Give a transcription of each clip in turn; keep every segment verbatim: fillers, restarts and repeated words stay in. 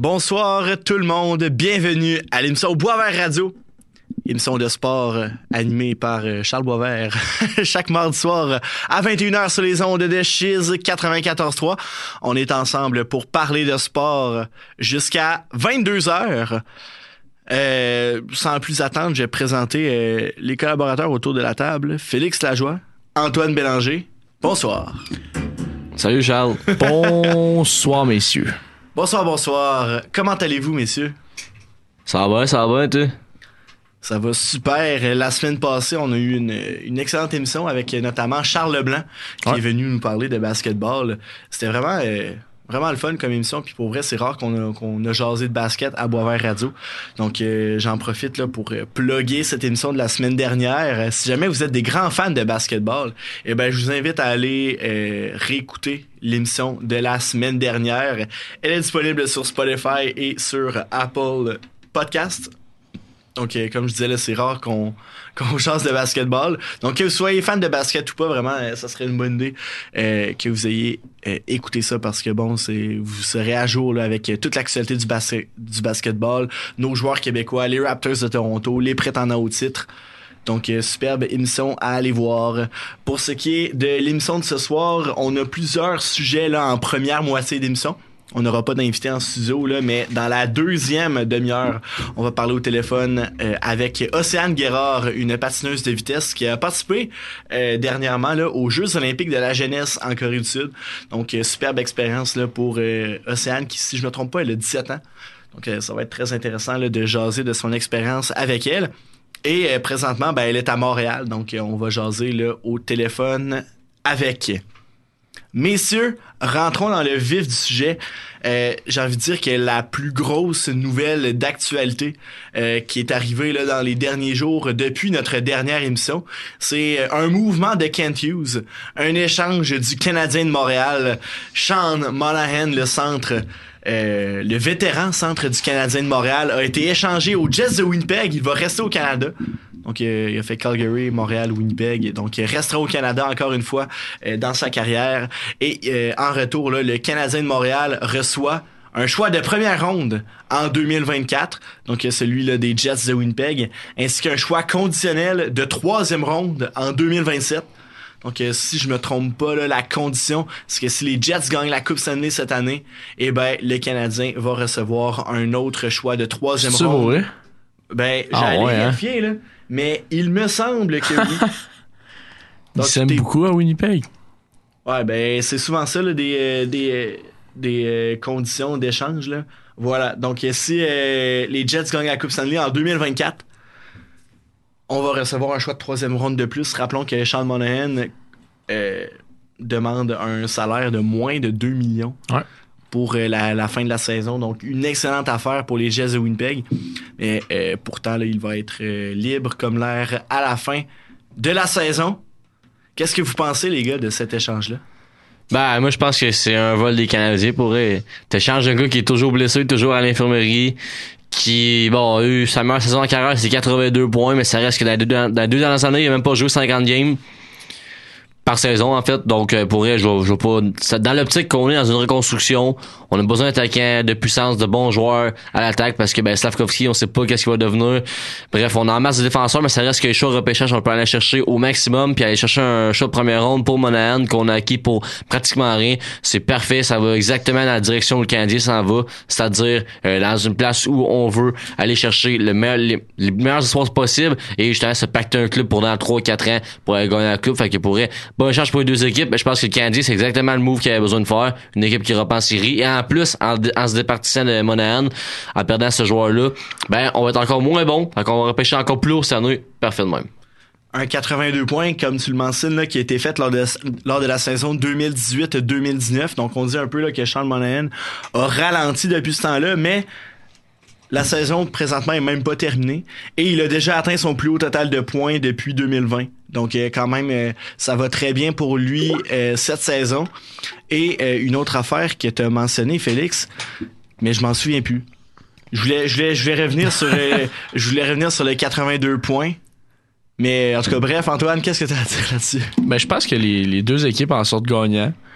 Bonsoir tout le monde, bienvenue à l'émission Boisvert Radio, émission de sport euh, animée par euh, Charles Boisvert, chaque mardi soir euh, à vingt et une heures sur les ondes de Chiz quatre-vingt-quatorze trois. On est ensemble pour parler de sport jusqu'à vingt-deux heures. Euh, sans plus attendre, je vais présenter euh, les collaborateurs autour de la table. Félix Lajoie, Antoine Bélanger, bonsoir. Salut Charles. Bonsoir messieurs. Bonsoir, bonsoir. Comment allez-vous, messieurs? Ça va, ça va, toi? Ça va super. La semaine passée, on a eu une, une excellente émission avec notamment Charles Leblanc qui ouais. est venu nous parler de basketball. C'était vraiment, euh, vraiment le fun comme émission. Puis pour vrai, c'est rare qu'on a, qu'on a jasé de basket à Boisvert Radio. Donc, euh, j'en profite là pour euh, plugger cette émission de la semaine dernière. Euh, si jamais vous êtes des grands fans de basketball, eh ben, je vous invite à aller euh, réécouter l'émission de la semaine dernière. Elle est disponible sur Spotify et sur Apple Podcast. Donc, euh, comme je disais, là, c'est rare qu'on, qu'on chasse de basketball. Donc, que vous soyez fan de basket ou pas, vraiment, euh, ça serait une bonne idée euh, que vous ayez euh, écouté ça parce que, bon, c'est vous serez à jour là, avec euh, toute l'actualité du, bas- du basketball, nos joueurs québécois, les Raptors de Toronto, les prétendants au titre. Donc, euh, superbe émission à aller voir. Pour ce qui est de l'émission de ce soir, on a plusieurs sujets là en première moitié d'émission. On n'aura pas d'invité en studio, là, mais dans la deuxième demi-heure, on va parler au téléphone euh, avec Océane Guérard, une patineuse de vitesse qui a participé euh, dernièrement là, aux Jeux olympiques de la jeunesse en Corée du Sud. Donc, euh, superbe expérience là, pour euh, Océane qui, si je ne me trompe pas, elle a dix-sept ans. Donc, euh, ça va être très intéressant là, de jaser de son expérience avec elle. Et euh, présentement, ben, elle est à Montréal, donc euh, on va jaser là, au téléphone avec. Messieurs, rentrons dans le vif du sujet. Euh, j'ai envie de dire que la plus grosse nouvelle d'actualité euh, qui est arrivée là, dans les derniers jours depuis notre dernière émission, c'est un mouvement de Kent Hughes, un échange du Canadien de Montréal, Sean Monahan, le centre... Euh, le vétéran centre du Canadien de Montréal a été échangé aux Jets de Winnipeg. Il va rester au Canada. Donc, euh, il a fait Calgary, Montréal, Winnipeg. Donc, il restera au Canada encore une fois euh, dans sa carrière. Et euh, en retour, là, le Canadien de Montréal reçoit un choix de première ronde en deux mille vingt-quatre. Donc, celui là, des Jets de Winnipeg. Ainsi qu'un choix conditionnel de troisième ronde en deux mille vingt-sept. Donc, euh, si je me trompe pas, là, la condition, c'est que si les Jets gagnent la Coupe Stanley cette année, eh ben, le Canadien va recevoir un autre choix de troisième c'est ronde. Vrai? Ben, ah, j'allais ouais, vérifier, hein? Là, mais il me semble que oui. Donc, ils s'aiment beaucoup à Winnipeg. Ouais, ben, c'est souvent ça, là, des, euh, des, euh, des euh, conditions d'échange, là. Voilà. Donc, si euh, les Jets gagnent la Coupe Stanley en deux mille vingt-quatre, on va recevoir un choix de troisième ronde de plus. Rappelons que Sean Monahan euh, demande un salaire de moins de deux millions ouais. pour euh, la, la fin de la saison. Donc, une excellente affaire pour les Jets de Winnipeg. Mais euh, pourtant, là, il va être euh, libre comme l'air à la fin de la saison. Qu'est-ce que vous pensez, les gars, de cet échange-là? Ben, moi, je pense que c'est un vol des Canadiens pour eux. T'échanges un gars qui est toujours blessé, toujours à l'infirmerie, qui, bon, a eu sa meilleure saison en carrière, c'est quatre-vingt-deux points, mais ça reste que dans les deux, dans les deux dernières années, il a même pas joué cinquante games par saison, en fait. Donc, pour vrai, je vois pas... Dans l'optique qu'on est dans une reconstruction, on a besoin d'attaquants, de puissance, de bons joueurs à l'attaque, parce que, ben, Slavkovski, on sait pas qu'est-ce qu'il va devenir. Bref, on a en masse de défenseurs, mais ça reste que les choix repêchage, on peut aller chercher au maximum, puis aller chercher un choix de première ronde pour Monahan, qu'on a acquis pour pratiquement rien. C'est parfait, ça va exactement dans la direction où le Canadien s'en va, c'est-à-dire, euh, dans une place où on veut aller chercher le meilleur, les, les meilleurs espoirs possibles, et justement, se pacter un club pour dans trois quatre ans, pour aller gagner la coupe, fait que pourrait bon échange pour les deux équipes, mais je pense que le Canadien, c'est exactement le move qu'il avait besoin de faire. Une équipe qui reprend en série. Et en plus, en, en se départissant de Monahan, en perdant ce joueur-là, ben, on va être encore moins bon. Donc, on va repêcher encore plus haut cette année. Parfait de même. Un quatre-vingt-deux points, comme tu le mentionnes, là, qui a été fait lors de, lors de la saison deux mille dix-huit deux mille dix-neuf. Donc, on dit un peu là, que Sean Monahan a ralenti depuis ce temps-là, mais la saison présentement est même pas terminée et il a déjà atteint son plus haut total de points depuis deux mille vingt. Donc euh, quand même euh, ça va très bien pour lui euh, cette saison. Et euh, une autre affaire que tu as mentionné, Félix, mais je m'en souviens plus. Je voulais je voulais je vais revenir sur euh, je voulais revenir sur les quatre-vingt-deux points. Mais en tout cas bref, Antoine, qu'est-ce que tu as à dire là-dessus? Ben je pense que les, les deux équipes en sortent gagnants.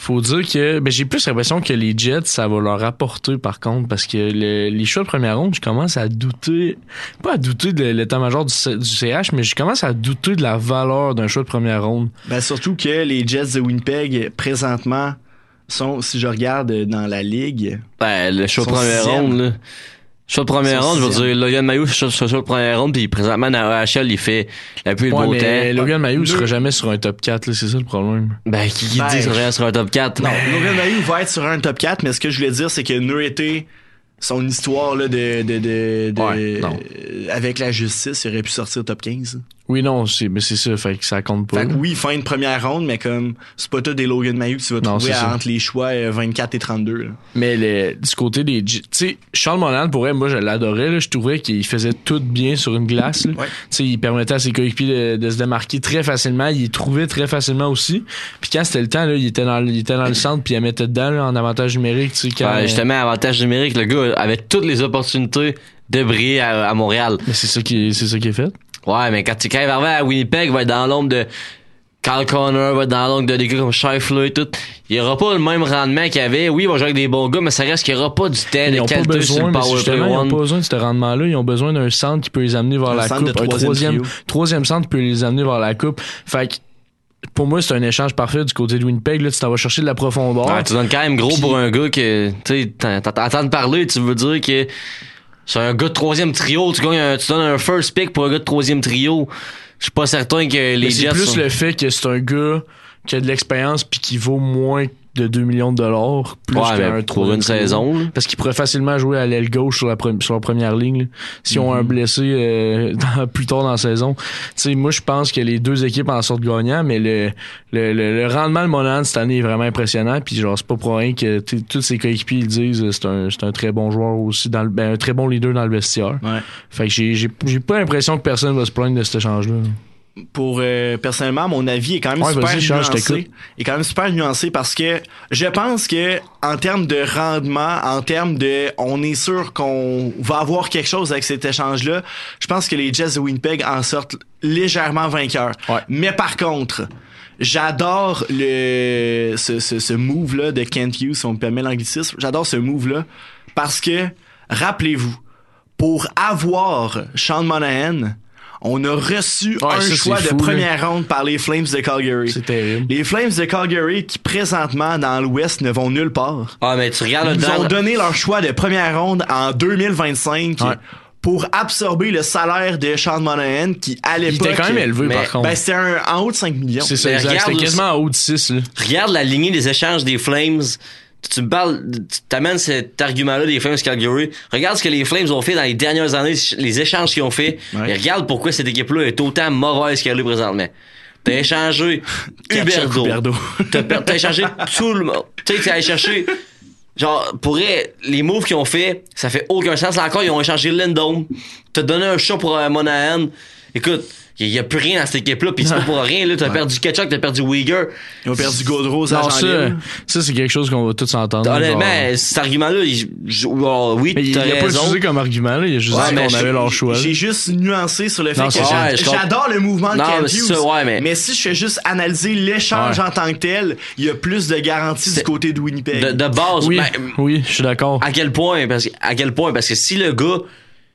faut dire que ben, j'ai plus l'impression que les Jets, ça va leur apporter par contre, parce que le, les choix de première ronde, je commence à douter, pas à douter de l'état-major du, C- du C H, mais je commence à douter de la valeur d'un choix de première ronde. Ben surtout que les Jets de Winnipeg, présentement, sont, si je regarde dans la ligue... Ben, le choix de Son première sixième. ronde, là. Choix de première Son ronde, je veux sixième. dire, Logan Mailloux, choix choix de première ronde, puis présentement, dans A H L, il fait la pluie et le Ouais, beau mais temps. Logan Mailloux Deux- sera jamais sur un top quatre, là, c'est ça le problème. Ben, qui, qui Ben, dit qu'il serait sur un top quatre? Non, Logan Mailloux va être sur un top quatre, mais ce que je voulais dire, c'est que Nureté, son histoire là, de, de, de, de Ouais, non. euh, avec la justice, il aurait pu sortir top quinze. Oui, non, c'est, mais c'est ça, fait que ça compte pas. Fait que oui, fin de première ronde, mais comme c'est pas tout des Logan Mailloux que tu vas Non, trouver c'est ça. entre les choix euh, vingt-quatre et trente-deux. Là. Mais le, du côté des... J- Tu sais, Charles Monahan, pour elle, moi, je l'adorais. Là, je trouvais qu'il faisait tout bien sur une glace. Là. Ouais. Tu sais, il permettait à ses coéquipiers de, de se démarquer très facilement. Il trouvait très facilement aussi. Puis quand c'était le temps, là, il était dans, il était dans le centre puis il mettait dedans là, en avantage numérique. Tu sais, quand, Ouais, justement, avantage numérique, le gars avait toutes les opportunités de briller à, à Montréal. Mais c'est ça qui, c'est ça qui est fait. Ouais, mais quand, tu- quand il va arriver à Winnipeg, il va être dans l'ombre de Kyle Connor, va être dans l'ombre de des gars comme Scheifele et tout. Il aura pas le même rendement qu'il avait. Oui, il va jouer avec des bons gars, mais ça reste qu'il aura pas du temps Ils de n'ont pas qualité sur besoin, le mais power play justement, ils n'ont one. pas besoin de ce rendement-là. Ils ont besoin d'un centre qui peut les amener vers Un la centre coupe. de Un troisième troisième, trio. troisième centre peut les amener vers la coupe. Fait que, pour moi, c'est un échange parfait du côté de Winnipeg. Là, tu t'en vas chercher de la profondeur. Ouais, tu donnes quand même gros Puis- pour un gars que, tu sais, t'en- t'en- t'entends parler, tu veux dire que c'est un gars de troisième trio, tu gagnes un- tu donnes un first pick pour un gars de troisième trio. Je suis pas certain que les Mais c'est Jets plus sont- le fait que c'est un gars qui a de l'expérience puis qui vaut moins de deux millions de dollars plus Ouais, qu'un mais pour troisième une trio. saison, là. Parce qu'il pourrait facilement jouer à l'aile gauche sur la, pre- sur la première ligne là, si on a un blessé euh, dans- plus tard dans la saison. Tu sais, moi je pense que les deux équipes en sortent gagnants, mais le, le, le, le rendement de Monahan cette année est vraiment impressionnant. Puis genre c'est pas pour rien que t- tous ses coéquipiers ils disent euh, c'est un c'est un très bon joueur aussi dans le, ben, un très bon leader dans le vestiaire. Ouais. Fait que j'ai j'ai j'ai pas l'impression que personne va se plaindre de cet échange là. Pour euh, personnellement, mon avis est quand même Ouais, super vas-y, Charles, je nuancé. t'écoute. Est quand même super nuancé parce que je pense que en termes de rendement, en termes de, on est sûr qu'on va avoir quelque chose avec cet échange-là. Je pense que les Jets de Winnipeg en sortent légèrement vainqueurs. Ouais. Mais par contre, j'adore le ce, ce, ce move-là de Kent Hughes, si on me permet l'anglicisme. J'adore ce move-là parce que rappelez-vous, pour avoir Sean Monahan, on a reçu Ouais, un ça, choix c'est de fou, première ronde par les Flames de Calgary. C'est terrible. Les Flames de Calgary qui présentement dans l'Ouest ne vont nulle part. Ah, mais tu regardes Ils nous dedans. ont donné leur choix de première ronde en deux mille vingt-cinq Ouais. pour absorber le salaire de Sean Monahan qui à Il l'époque était quand même élevé mais- par contre. ben c'était un, en haut de cinq millions. C'est ça, Mais exact. regarde C'était aussi- quasiment en haut de six là. Regarde la lignée des échanges des Flames. Tu, tu me parles, tu t'amènes cet argument-là des Flames Calgary. Regarde ce que les Flames ont fait dans les dernières années, les échanges qu'ils ont fait. Ouais. Et regarde pourquoi cette équipe-là est autant mauvaise qu'elle est présentement. T'as échangé Kachuk, Huberdeau. Huberdeau. T'as, per- t'as échangé tout le monde. Tu sais, t'as allé chercher. Genre, pour vrai, les moves qu'ils ont fait, ça fait aucun sens. Là encore, ils ont échangé Lindholm. T'as donné un shot pour euh, Monahan. Écoute, il y a plus rien dans cette équipe-là, pis c'est pas pour rien, là. T'as Ouais. perdu Ketchuk, t'as perdu Uyghur. Ils ont perdu Gaudreau, Non, agent ça, libre. ça c'est quelque chose qu'on va tous entendre. Honnêtement, genre. cet argument-là, il- je- oh, oui, Mais il t'as a pas raison. utilisé comme argument, là. Il a juste Ouais, dit mais qu'on je- avait leur choix. là. J'ai juste nuancé sur le fait Non, que c'est j'a- ouais, je comprends. j'adore le mouvement de Non, Kent mais c'est Hughes, ça, ouais, mais- mais si je fais juste analyser l'échange Ouais. en tant que tel, il y a plus de garanties du C'est- côté de Winnipeg. De, de base, Oui, ben, oui, je suis d'accord. à quel point, parce que, à quel point, parce que si le gars,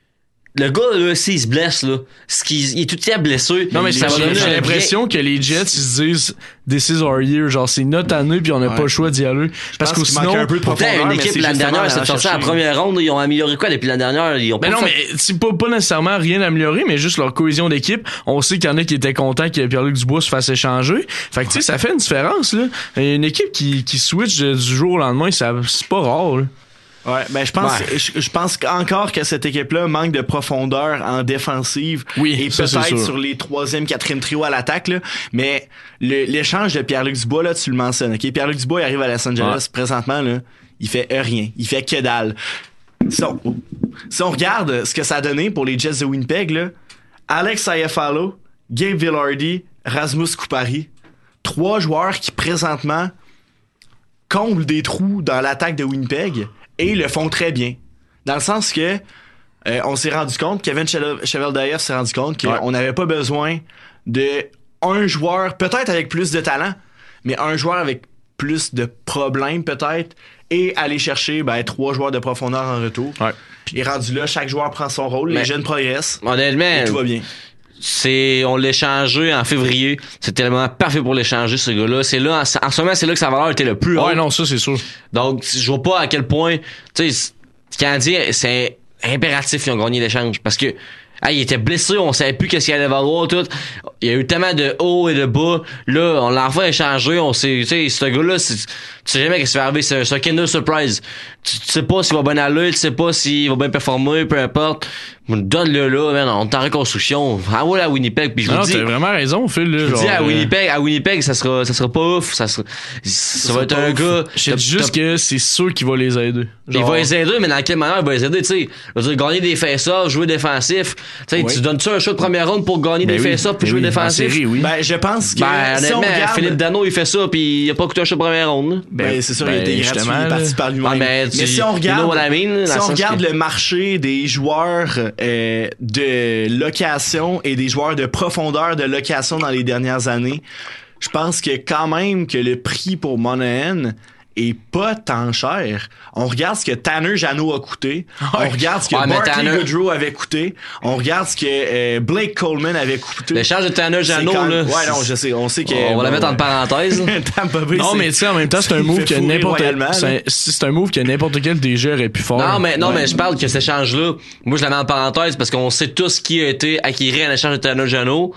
le gars, là, s'il se blesse, là, ce qu'il, il est tout le temps blessé. Non, mais ça c'est- va j'ai donner j'ai un l'impression que les Jets, ils se disent This is our year. Genre, c'est notre année, puis on n'a Ouais. pas le choix d'y aller. Parce que pense qu'il manque sinon. un peu de Pourtant, profondeur, une mais équipe, c'est l'année justement dernière, à c'est sorti à la chercher. première ronde, ils ont amélioré quoi depuis l'année dernière? Ils ont Ben pas non, fait- mais c'est pas, pas nécessairement rien amélioré, mais juste leur cohésion d'équipe. On sait qu'il y en a qui étaient contents que Pierre-Luc Dubois se fasse échanger. Fait que, tu sais, ça fait une différence, là. Une équipe qui, qui switch de- du jour au lendemain, ça, c'est pas rare, là. Ouais, ben je pense, Ouais. je, je pense encore que cette équipe-là manque de profondeur en défensive Oui, et ça, c'est peut-être sûr. sur les troisième, quatrième trio à l'attaque là. Mais le- l'échange de Pierre-Luc Dubois là, tu le mentionnes. Ok, Pierre-Luc Dubois il arrive à Los Angeles Ouais. présentement là, il fait euh, rien, il fait que dalle. Si on, si on regarde ce que ça a donné pour les Jets de Winnipeg là, Alex Iafallo, Gabe Vilardi, Rasmus Kupari, trois joueurs qui présentement comblent des trous dans l'attaque de Winnipeg et le font très bien. Dans le sens que euh, on s'est rendu compte, Kevin Chevel- Cheveldaev s'est rendu compte qu'on Ouais. n'avait pas besoin de un joueur, peut-être avec plus de talent, mais un joueur avec plus de problèmes peut-être et aller chercher ben, trois joueurs de profondeur en retour. Ouais. Et rendu là, chaque joueur prend son rôle, Mais, les jeunes progressent. Honnêtement, et tout va bien. C'est, on l'a échangé en février. C'est tellement parfait pour l'échanger, ce gars-là. C'est là, en, en ce moment, c'est là que sa valeur était le plus haute. Ouais, non, ça, c'est sûr. Donc, je vois pas à quel point, tu sais, les Canadiens, c'est impératif qu'ils ont gagné l'échange. Parce que, ah, il était blessé, on savait plus qu'est-ce qu'il allait valoir, tout. Il y a eu tellement de hauts et de bas. Là, on l'a enfin échangé, on sait, tu sais, ce gars-là, c'est, tu sais jamais qu'est-ce qui va arriver, c'est, c'est un Kinder Surprise. Tu, tu sais pas s'il va bien aller, tu sais pas s'il va bien performer, peu importe. Donne-le là, man, on est en reconstruction. Ah ouais, à Winnipeg, puis je non, vous dis. t'as vraiment raison, Phil, là. Je vous genre, dis, à euh, Winnipeg, à Winnipeg, ça sera, ça sera pas ouf, ça sera, ça, ça va être un ouf. gars. Je te dis juste que c'est sûr qu'il va les aider. Il va les aider, mais dans quelle manière il va les aider, tu sais? Je veux dire, gagner des face-offs, jouer défensif. Tu sais, Oui. tu donnes-tu un choix de première ronde pour gagner Ben des oui, face-offs puis ben jouer oui, en défensif? série, oui. Ben, je pense que Ben, si on honnêtement, regarde... Philippe Dano, il fait ça puis il a pas coûté un choix de première ronde, là. Ben, c'est sûr, il a ben, été gratuit, justement, il est parti là. par lui-même. Ah, ben, tu- Mais si on you regarde, know what I mean, dans le si on sens regarde que- le marché des joueurs euh, de location et des joueurs de profondeur de location dans les dernières années, je pense que quand même que le prix pour Monahan est pas tant cher. On regarde ce que Tanner Jeannot a coûté. On regarde ce que Ouais, mais Barclay Tanner- Goodrow avait coûté. On regarde ce que euh, Blake Coleman avait coûté. L'échange de Tanner C'est Jeannot, quand là. même- Ouais, non, je sais. On sait que... On va la bon, mettre entre parenthèses. Tampa Bay, Non, c'est- mais tu sais, en même temps, c'est un il move fait que fourrer n'importe royalement, c'est un, là. c'est un move que n'importe quel D G aurait pu faire. Non, mais, non, Ouais. mais je parle que cet échange-là, moi, je la mets en parenthèse parce qu'on sait tous qui a été acquis en échange de Tanner Jeannot.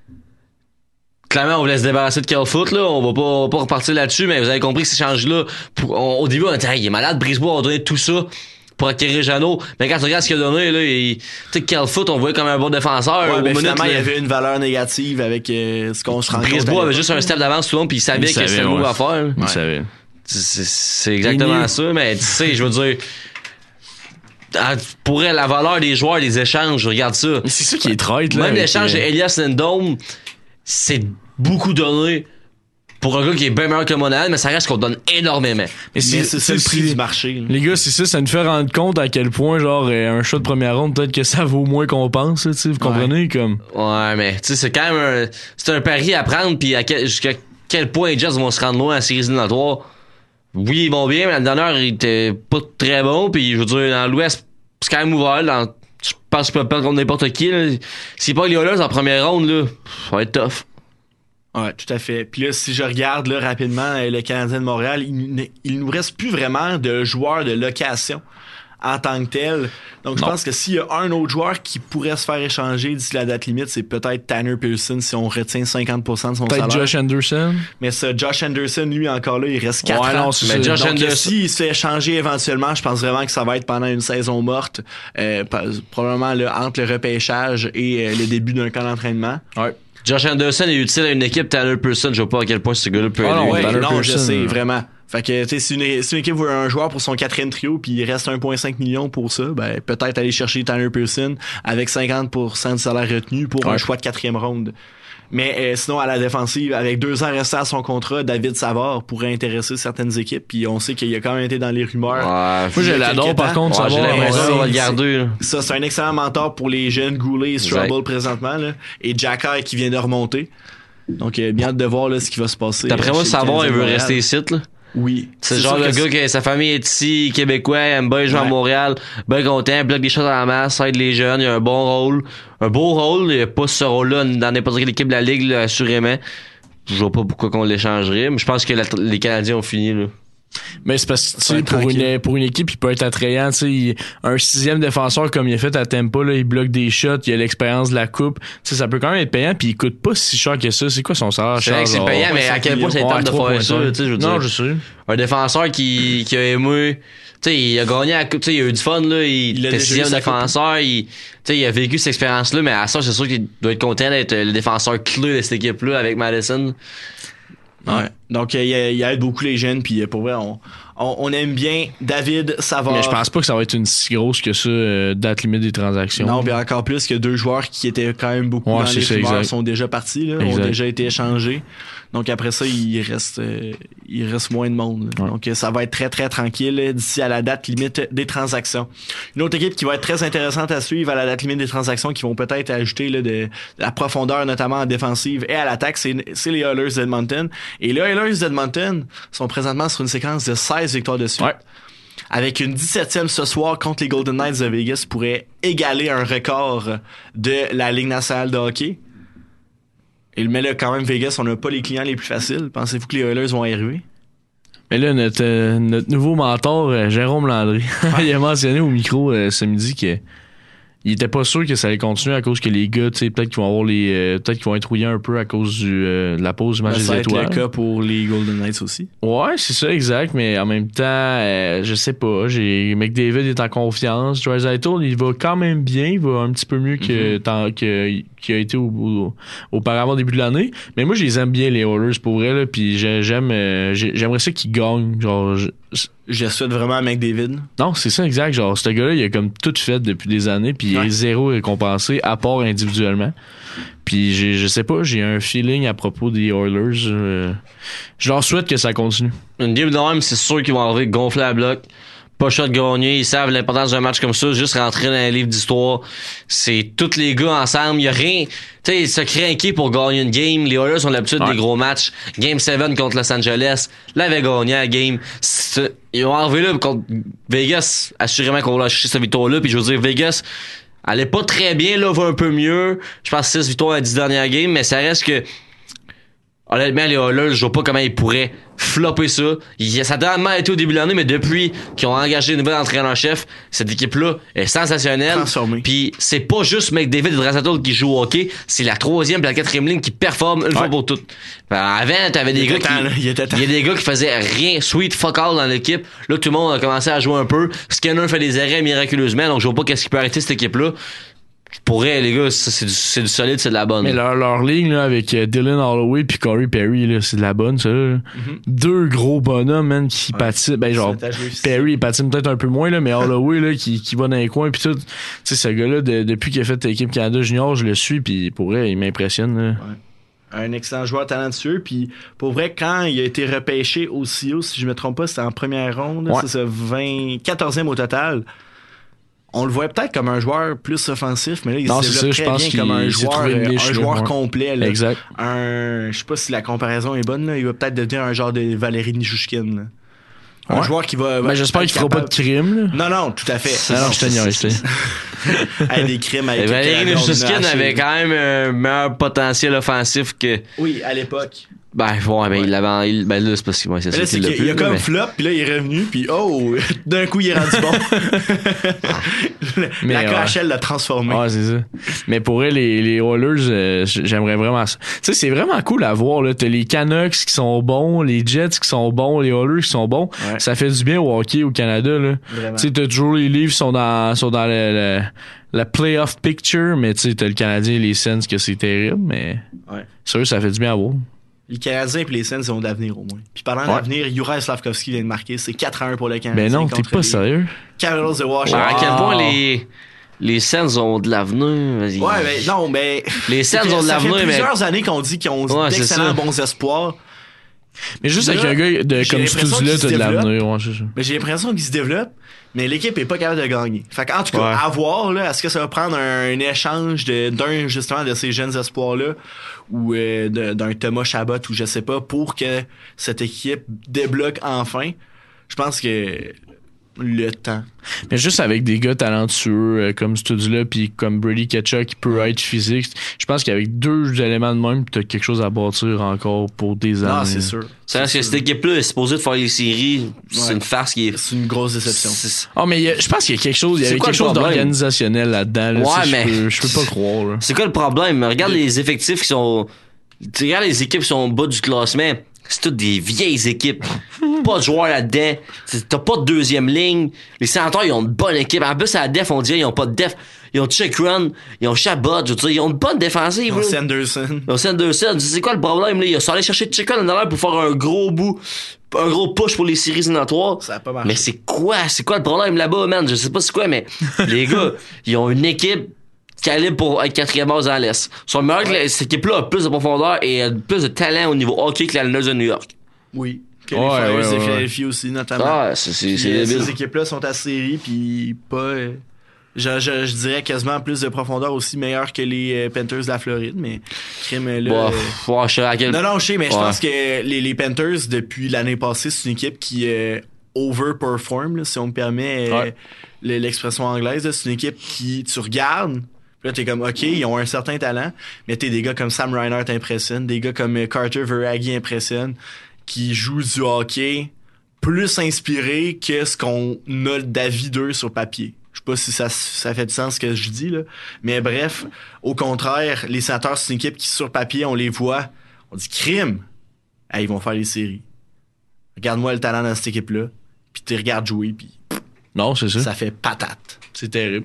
Clairement, on voulait se débarrasser de Kerfoot, là. On va pas, on va pas repartir là-dessus, mais vous avez compris que cet échange-là, pour- on- au début, on était, hey, il est malade, Brisebois, on a donné tout ça pour acquérir Jeannot. Mais quand tu regardes ce qu'il a donné, là, il, tu sais, Kerfoot, on voyait comme un bon défenseur. Ouais, Au ben, minute, finalement, là, il y avait une valeur négative avec euh, ce qu'on se rend compte. Brisebois à avait l'époque. juste un step d'avance tout le monde, puis il savait Il que c'était savait, le move ouais. à faire. Il Ouais. savait. C'est- C'est c'est exactement mieux. ça, mais tu sais, je veux dire, ah, pour elle, la valeur des joueurs, les échanges, je regarde ça. Mais c'est ça qui est traite, là. Même avec, l'échange de euh, Elias Lindholm, c'est beaucoup donné pour un gars qui est bien meilleur que Monahan, mais ça reste qu'on donne énormément. Mais Mais c'est ça le prix c'est- du marché. là. Les gars, c'est ça, ça nous fait rendre compte à quel point, genre, euh, un shot de première ronde, peut-être que ça vaut moins qu'on pense, tu sais, vous comprenez, comme. Ouais, mais tu sais, c'est quand même un, c'est un pari à prendre, puis à quel, jusqu'à quel point les Jets vont se rendre loin en séries éliminatoires. Oui, ils vont bien, mais la dernière, il était pas très bon, puis je veux dire, dans l'Ouest, c'est quand même ouvert, dans, je pense qu'ils peuvent perdre contre n'importe qui, là. S'ils pas les Oilers en première ronde, là, ça va être tough. Ouais, tout à fait. Puis là, si je regarde là, rapidement euh, le Canadien de Montréal, il, ne- il nous reste plus vraiment de joueurs de location en tant que tel. Donc, je Non. pense que s'il y a un autre joueur qui pourrait se faire échanger d'ici la date limite, c'est peut-être Tanner Pearson si on retient cinquante pour cent de son Peut-être salaire. Josh Anderson. Mais ça, Josh Anderson, lui, encore là, il reste quatre Ouais, ans. non, c'est Mais ça. Josh Donc, Anderson- s'il se fait échanger éventuellement, je pense vraiment que ça va être pendant une saison morte, euh, pa- probablement là, entre le repêchage et euh, le début d'un camp d'entraînement. Ouais. Josh Anderson est utile à une équipe, Tanner Pearson, je vois pas à quel point ce gars-là peut Ah aider. non, Ouais, Tanner non, je Pearson, sais, euh, vraiment. Fait que, tu sais, si une, si une équipe veut un joueur pour son quatrième trio puis il reste un virgule cinq million pour ça, ben, peut-être aller chercher Tanner Pearson avec cinquante pour cent de salaire retenu pour un Ouais. choix de quatrième ronde. Mais euh, sinon, à la défensive, avec deux ans restés à son contrat, David Savard pourrait intéresser certaines équipes. Puis on sait qu'il a quand même été dans les rumeurs. Ouais, Moi, je Il y a l'adore, quelques par temps. contre, ouais, j'ai Savard. l'impression ouais, qu'on va le c'est- garder, là. Ça, c'est un excellent mentor pour les jeunes Goulet et Strubble Exact. présentement. Là. Et Jacky qui vient de remonter. Donc, euh, bien hâte de voir là, ce qui va se passer. D'après euh, moi, chez le Savard, il Canadien de veut Montréal. rester ici, là. Oui. C'est le genre sûr de que gars que sa famille est ici, québécois, aime bien jouer à Ouais. Montréal, bien content, bloque des choses à la masse, aide les jeunes, il a un bon rôle, un beau rôle, il a pas ce rôle-là dans n'importe quelle équipe de la Ligue, là, assurément. Je vois pas pourquoi qu'on l'échangerait, mais je pense que la- les Canadiens ont fini, là. Mais c'est parce que, tu Ça va sais, être pour tranquille. une, pour une équipe, il peut être attrayant, tu sais, il- un sixième défenseur comme il a fait à Tampa, là, il bloque des shots, il a l'expérience de la coupe, tu sais, ça peut quand même être payant, puis il coûte pas si cher que ça. C'est quoi son salaire? C'est vrai que c'est Charles? payant, mais à quel point c'est Ouais, étable de trois faire virgule ça, cinq. tu sais, je veux dire. Non, je sais. Un défenseur qui, qui a aimé, tu sais, il a gagné à la coupe, tu sais, il a eu du fun, là, il, Il a était déjà eu sixième sa défenseur, il, tu sais, il a vécu cette expérience-là, mais à ça, c'est sûr qu'il doit être content d'être le défenseur clé de cette équipe-là avec Madison. Ouais. Donc, euh, il, il aide beaucoup les jeunes. Puis euh, pour vrai, on, on, on aime bien David Savard. Mais je pense pas que ça va être une si grosse que ça, euh, date limite des transactions. Non, bien encore plus que deux joueurs qui étaient quand même beaucoup Ouais, dans c'est les ça, rumeurs exact. sont déjà partis, là, ont Exact. déjà été échangés. Donc après ça, il reste, euh, il reste moins de monde. Ouais. Donc ça va être très très tranquille là, d'ici à la date limite des transactions. Une autre équipe qui va être très intéressante à suivre à la date limite des transactions, qui vont peut-être ajouter là, de, de la profondeur notamment en défensive et à l'attaque, c'est, c'est les Oilers d'Edmonton. Et les Oilers d'Edmonton sont présentement sur une séquence de seize victoires de suite. Ouais. Avec une dix-septième ce soir contre les Golden Knights de Vegas, pourrait égaler un record de la Ligue nationale de hockey. Et mais là, quand même, Vegas, on n'a pas les clients les plus faciles. Pensez-vous que les Oilers vont y arriver? Mais là, notre, euh, notre nouveau mentor, euh, Jérôme Landry, il a mentionné au micro euh, ce midi que il était pas sûr que ça allait continuer à cause que les gars, tu sais, peut-être qu'ils vont avoir les, euh, peut-être qu'ils vont être rouillés un peu à cause du, euh, de la pause du match Ça des va être étoiles. le cas pour les Golden Knights aussi. Ouais, c'est ça, exact, mais en même temps, euh, je sais pas, j'ai McDavid est en confiance, Draisaitl, il va quand même bien, il va un petit peu mieux que, Mm-hmm. tant, que qu'il a été au, au, auparavant au début de l'année, mais moi je les aime bien les Oilers pour vrai là, puis j'ai- j'aime euh, j'ai- j'aimerais ça qu'ils gagnent, genre je- Je souhaite vraiment à McDavid. non, c'est ça exact, genre ce gars-là, il a comme tout fait depuis des années, puis il Ouais. est zéro récompensé à part individuellement. Puis j'ai, je sais pas, j'ai un feeling à propos des Oilers, euh, je leur souhaite que ça continue. Une game de même, c'est sûr qu'ils vont arriver gonfler à bloc. Pas shot gagné, ils savent l'importance d'un match comme ça, juste rentrer dans un livre d'histoire. C'est tous les gars ensemble, il y a rien, tu sais, se craquer pour gagner une game. Les Oilers ont l'habitude Ouais. des gros matchs. Game sept contre Los Angeles, là, ils avaient gagné la game. C'est- Ils vont arriver là contre Vegas, assurément qu'on va lâcher cette victoire-là, puis je veux dire, Vegas, elle est pas très bien, là, va un peu mieux. Je pense six victoires à dix dernières games, mais ça reste que honnêtement, les Oilers, je vois pas comment ils pourraient flopper ça. Il, ça a tellement été au début de l'année, mais depuis qu'ils ont engagé un nouvel entraîneur-chef, cette équipe-là est sensationnelle. Transformée. Puis c'est pas juste McDavid et Draisaitl qui jouent au hockey, c'est la troisième et la quatrième ligne qui performent une fois pour toutes. Ben, avant, t'avais des Il gars était temps, là. qui... Il était temps. y a des gars qui faisaient rien, sweet fuck all dans l'équipe. Là, tout le monde a commencé à jouer un peu. Skinner fait des arrêts miraculeusement, donc je vois pas qu'est-ce qui peut arrêter cette équipe-là. Pour vrai, les gars, ça, c'est du, c'est du solide, c'est de la bonne. Mais leur, leur ligne là, avec euh, Dylan Holloway puis Corey Perry, là, c'est de la bonne, ça. Là. Deux gros bonhommes, man, qui Ouais. patinent. Ben, genre, C'est à jouer aussi. Perry, il patine peut-être un peu moins, là, mais Holloway, là, qui, qui va dans les coins, puis tout. Tu sais, ce gars-là, de- depuis qu'il a fait l'équipe Canada Junior, je le suis, puis pour vrai, il m'impressionne. Là. Un excellent joueur talentueux. Puis pour vrai, quand il a été repêché au C I O, si je me trompe pas, c'était en première ronde. Ouais. C'est ça, vingt, quatorzième au total. On le voyait peut-être comme un joueur plus offensif, mais là, il Non, se c'est développe ça, je très pense bien qu'il comme un s'est joueur, trouvé une euh, niche, un là, joueur ouais. complet. Là. Exact. Un, je sais pas si la comparaison est bonne, là. Il va peut-être devenir un genre de Valérie Nichushkin. là. Un Ouais. joueur qui va. va Ben, j'espère être qu'il fera pas de capable- crime, là. Non, non, tout à fait. Ah non, je t'ignorais, je t'ignorais. Hey, des crimes avec Valérie avec la Nichushkin Golden avait Knights. quand même un meilleur potentiel offensif que... Oui, à l'époque. Ben, ouais, ben, Ouais. il l'avait... Il, ben là, c'est parce qu'il ouais, c'est Mais ça là, c'est qu'il l'a qu'il plus, a là, comme mais- flop, puis là, il est revenu, puis oh, d'un coup, il est rendu bon. Mais, la ouais. K H L l'a transformé. Ouais, c'est ça. Mais pour elle, les, les Oilers, euh, j'aimerais vraiment ça. Tu sais, c'est vraiment cool à voir, là. T'as les Canucks qui sont bons, les Jets qui sont bons, les Oilers qui sont bons. Ouais. Ça fait du bien au hockey au Canada, là. Vraiment. Tu sais, t'as toujours les Leafs sont dans, sont dans le, le- la playoff picture, mais tu sais, t'as le Canadien et les Sens que c'est terrible, mais Ouais. sûr, ça fait du bien à voir. Les Canadiens et les Sens ont de l'avenir au moins. Puis parlant Ouais. d'avenir, Juraj Slavkovski vient de marquer. C'est quatre à un pour le Canadien. Ben non, t'es contre pas les sérieux. Capitals de Washington. À quel Wow. point les... Les Sens ont de l'avenir. Vas-y. Ouais, ben non, mais. Les Sens c'est que ont de ça fait l'avenir, mais... plusieurs années qu'on dit qu'ils ont Ouais, c'est d'excellents ça. bons espoirs. Mais juste Là, avec un gars de, j'ai comme l'impression Stoudzilla, qu'il se t'as de développe. l'avenir. Ouais, c'est ça. Mais j'ai l'impression qu'ils se développent, mais l'équipe est pas capable de gagner. Fait qu'en tout cas, Ouais. à voir, là, est-ce que ça va prendre un, un échange de, d'un, justement, de ces jeunes espoirs-là, ou euh, de- d'un Thomas Chabot, ou je sais pas, pour que cette équipe débloque enfin. Je pense que le temps. Mais juste avec des gars talentueux euh, comme Stoudzilla puis comme Brady Ketchuk qui peut être physique, je pense qu'avec deux éléments de même, t'as quelque chose à bâtir encore pour des années. Ah, c'est sûr. C'est parce que cette équipe-là est supposée de faire les séries. C'est Ouais. une farce qui est... C'est une grosse déception. C'est Ah, mais il y a- je pense qu'il y a quelque chose, il y C'est avait quoi quelque le chose problème? d'organisationnel là-dedans. Là, Ouais, tu sais, mais- Je peux, je peux pas croire. Là. c'est quoi le problème? Regarde les effectifs qui sont... Tu regardes les équipes qui sont au bas du classement. C'est toutes des vieilles équipes. Pas de joueurs là-dedans. C'est- T'as pas de deuxième ligne. Les Sénateurs, ils ont une bonne équipe. En plus, à la def, on dirait ils ont pas de def. Ils ont Check Run. Ils ont Chabot. Je veux dire, ils ont une bonne défensive. Pour là. Sanderson. Ils ont Sanderson. C'est quoi le problème? Là? Ils sont allés chercher Check Run en arrière pour faire un gros bout. Un gros push pour les séries éliminatoires. Ça a pas marché. Mais c'est quoi? C'est quoi le problème là-bas, man? Je sais pas c'est quoi, mais les gars, ils ont une équipe calibre pour être quatrième base dans l'Est. Ils sont meilleurs ouais. que cette équipe-là a plus de profondeur et a plus de talent au niveau hockey que la Islanders de New York. Oui. Que ouais, les Flyers ouais, de ouais. Philadelphie aussi, notamment. Ah, c'est, c'est, puis, c'est euh, débile. Ces équipes-là sont à série, puis pas... Euh, je, je, je dirais quasiment plus de profondeur aussi, meilleur que les euh, Panthers de la Floride, mais crime là... Bon, euh... ouais, je sais à quel... Non, non, je sais, mais ouais. je pense que les, les Panthers, depuis l'année passée, c'est une équipe qui euh, overperform, là, si on me permet euh, ouais. l'expression anglaise. Là, c'est une équipe qui, tu regardes... Puis là, t'es comme, OK, ils ont un certain talent, mais t'es des gars comme Sam Reinhart t'impressionnent, des gars comme Carter Verhaeghe impressionnent, qui jouent du hockey plus inspiré que ce qu'on a d'avis d'eux sur papier. Je sais pas si ça, ça fait du sens ce que je dis, là. Mais bref, au contraire, les Sénateurs, c'est une équipe qui, sur papier, on les voit, on dit crime. Hey, ils vont faire les séries. Regarde-moi le talent dans cette équipe-là, puis tu regardes jouer, puis non, c'est ça. Ça fait patate. C'est terrible.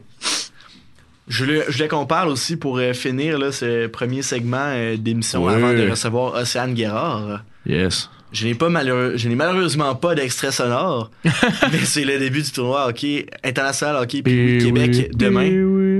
Je voulais, je voulais qu'on parle aussi pour euh, finir là, ce premier segment euh, d'émission oui. avant de recevoir Océane Guérard. Yes. Je n'ai pas malheureux, je n'ai malheureusement pas d'extrait sonore, mais c'est le début du tournoi hockey international hockey puis oui, Québec oui, demain. Oui.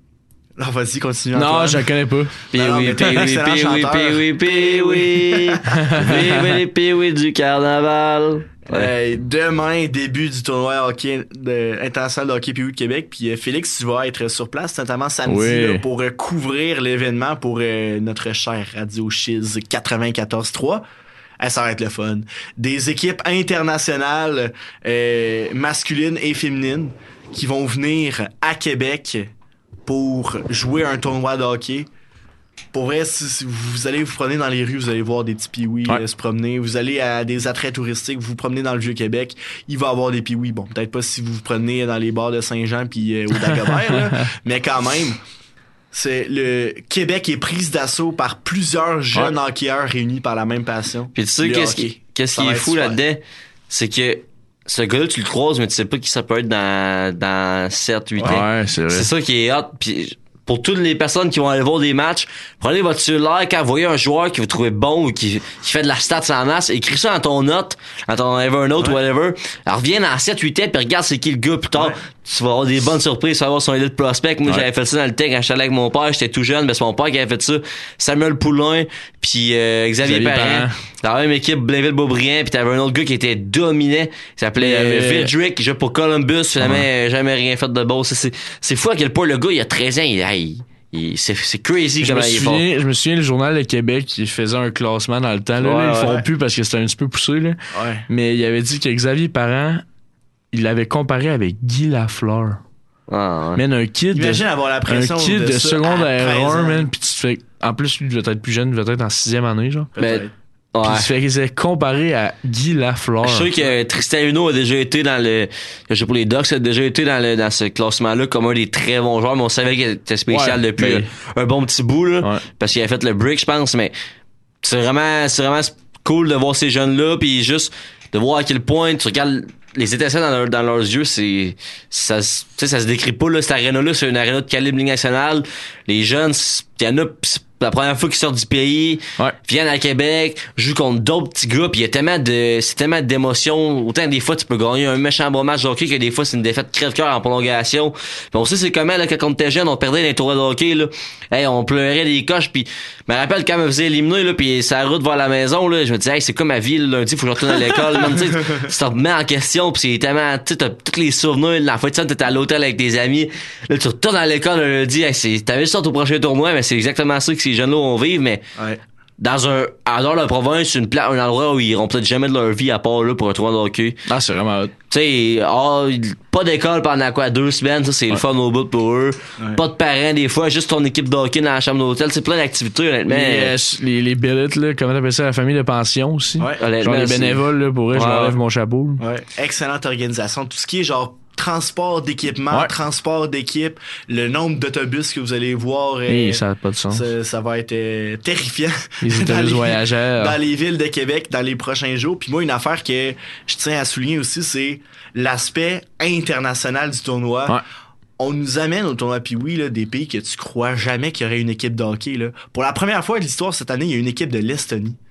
Alors vas-y, continue. Non, Antoine. je la connais pas. Puis oui, puis oui, puis oui, puis oui, puis oui, vive les puis oui du carnaval. Ouais. Euh, demain, début du tournoi hockey de, international de hockey P U de Québec. Puis euh, Félix, tu vas être sur place, notamment samedi, oui. là, pour euh, couvrir l'événement pour euh, notre cher Radio Chiz quatre-vingt-quatorze trois. Eh, ça va être le fun. Des équipes internationales euh, masculines et féminines qui vont venir à Québec pour jouer un tournoi de hockey. Pour vrai, si, si vous allez vous promener dans les rues, vous allez voir des petits piouis ouais. euh, se promener. Vous allez à des attraits touristiques, vous vous promenez dans le Vieux-Québec, il va y avoir des piouis. Bon, peut-être pas si vous vous promenez dans les bars de Saint-Jean puis euh, au Dagobert, là, mais quand même, c'est le Québec est prise d'assaut par plusieurs jeunes ouais. hockeyeurs réunis par la même passion. Puis tu sais qu'est-ce qui, qu'est-ce qui est fou super. Là-dedans, c'est que ce gars-là, tu le croises, mais tu sais pas qui ça peut être dans, dans sept huit ouais, ans. Ouais, c'est vrai. C'est ça qui est hot. Puis pour toutes les personnes qui vont aller voir des matchs, prenez votre cellulaire, quand vous voyez un joueur que vous trouvez bon ou qui, qui fait de la stats en masse, écris ça dans ton note, dans ton Evernote ou ouais. whatever. Alors reviens dans sept huit ans puis regarde c'est qui le gars plus tard. Ouais. Tu vas avoir des bonnes surprises, tu vas avoir son élite prospect. Moi, ouais. j'avais fait ça dans le tech quand j'étais allé avec mon père, j'étais tout jeune, mais c'est mon père qui avait fait ça. Samuel Poulain, puis euh, Xavier, Xavier Parent. Dans la même équipe, Blainville-Beaubriand, puis t'avais un autre gars qui était dominé, il s'appelait euh, Vidrick, il jouait pour Columbus, finalement, ouais. jamais rien fait de beau. C'est, c'est, c'est fou à quel point le gars, il a treize ans, il, il, il c'est, c'est crazy je comment me il est souviens, fort. Je me souviens, le Journal de Québec, il faisait un classement dans le temps, là, ouais, là, ils ouais. font plus parce que c'était un petit peu poussé, là. Ouais. Mais il avait dit que Xavier Parent, il l'avait comparé avec Guy Lafleur. Ah, ouais. Man, un kid Imagine de, avoir la pression un kid de, de ça secondaire un, man, pis tu te fais, en plus, lui, il devait être plus jeune, il devait être en sixième année, genre. Ben, Pis ouais. il se fait qu'il s'est comparé à Guy Lafleur. Je sais que Tristan Huneau a déjà été dans le, je sais pas les Ducks, a déjà été dans le, dans ce classement-là comme un des très bons joueurs, mais on savait qu'il était spécial ouais, depuis ben, un bon petit bout, là. Ouais. Parce qu'il avait fait le break, je pense, mais c'est vraiment, c'est vraiment cool de voir ces jeunes-là pis juste de voir à quel point tu regardes les étincelles dans, leur, dans leurs yeux, c'est, ça, tu sais, ça se décrit pas, là, cette aréna-là, c'est une aréna de calibre Ligue nationale. Les jeunes, il y en a, la première fois qu'ils sortent du pays, ouais. viennent à Québec, jouent contre d'autres petits gars, puis il y a tellement de, c'est tellement d'émotions. Autant des fois tu peux gagner un méchant bon match de hockey que des fois c'est une défaite crève-cœur en prolongation. Puis on sait c'est comment là quand on était jeune, on perdait les tournois de hockey là, hey, on pleurait des coches, puis je me rappelle quand je me faisais éliminer là, puis c'est la route vers la maison là, je me disais hey, c'est comme ma vie là, lundi, faut que je retourne à l'école, même tu sais, tu te remets en question, puis c'est tellement, tu sais, t'as tous les souvenirs, la fois de ça t'étais à l'hôtel avec tes amis, là tu retournes à l'école le lundi, hey, c'est, t'avais juste au prochain tournoi, mais c'est exactement ça que ces jeunes-là vont vivre, mais ouais. dans un à dehors de la province, une pla- un endroit où ils iront peut-être jamais de leur vie à part là pour un tournoi de hockey. Ah, c'est vraiment hot. Tu sais, oh, pas d'école pendant quoi deux semaines, ça c'est ouais. le fun au bout pour eux. Ouais. Pas de parents des fois, juste ton équipe de hockey dans la chambre d'hôtel, c'est plein d'activités honnêtement. Les, euh, les, les billets là, comment t'appelles ça, la famille de pension aussi. Ouais. Genre les bénévoles là, pour eux, ouais. je leur lève mon chapeau. Ouais. Excellente organisation, tout ce qui est genre transport d'équipement, ouais. transport d'équipe, le nombre d'autobus que vous allez voir, Et euh, ça n'a pas de sens. Ça, ça va être euh, terrifiant. Les autobus les, voyageurs. Dans les villes de Québec dans les prochains jours. Puis moi, une affaire que je tiens à souligner aussi, c'est l'aspect international du tournoi. Ouais. On nous amène au tournoi Pee-Wee là, des pays que tu crois jamais qu'il y aurait une équipe de hockey. Là. Pour la première fois de l'histoire cette année, il y a une équipe de l'Estonie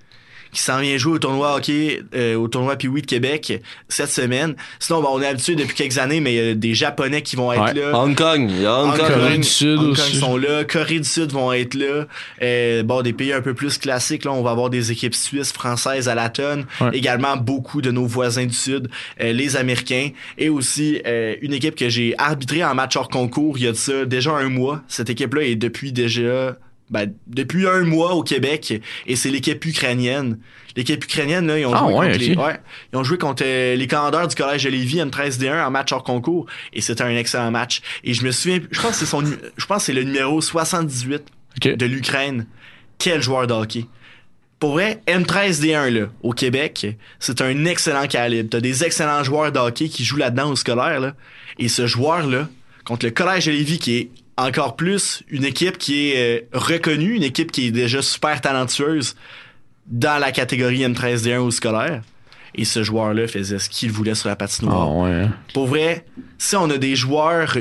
qui s'en vient jouer au tournoi hockey, euh, au tournoi Pee-Wee de Québec cette semaine. Sinon, bon, on est habitué depuis quelques années, mais il y a des Japonais qui vont être Ouais. là. Hong Kong, il y a Hong Kong. Corée du Sud Hong Kong aussi. sont là. Corée du Sud vont être là. Euh, bon, des pays un peu plus classiques, là, on va avoir des équipes suisses, françaises à la tonne. Ouais. Également, beaucoup de nos voisins du Sud, euh, les Américains. Et aussi, euh, une équipe que j'ai arbitrée en match hors concours il y a de ça déjà un mois. Cette équipe-là est depuis déjà... Ben, depuis un mois au Québec, et c'est l'équipe ukrainienne. L'équipe ukrainienne, là, ils ont Ah, joué ouais, contre ok. les, ouais, ils ont joué contre euh, les commandeurs du Collège de Lévis M treize D un en match hors concours, et c'était un excellent match. Et je me souviens, je pense que c'est son, nu- je pense que c'est le numéro soixante-dix-huit Ok. de l'Ukraine. Quel joueur de hockey. Pour vrai, M treize D un, là, au Québec, c'est un excellent calibre. T'as des excellents joueurs de hockey qui jouent là-dedans au scolaire, là. Et ce joueur-là, contre le Collège de Lévis, qui est encore plus une équipe qui est euh, reconnue, une équipe qui est déjà super talentueuse dans la catégorie M treize D un au scolaire. Et ce joueur-là faisait ce qu'il voulait sur la patinoire. Ah ouais. Pour vrai, si on a des joueurs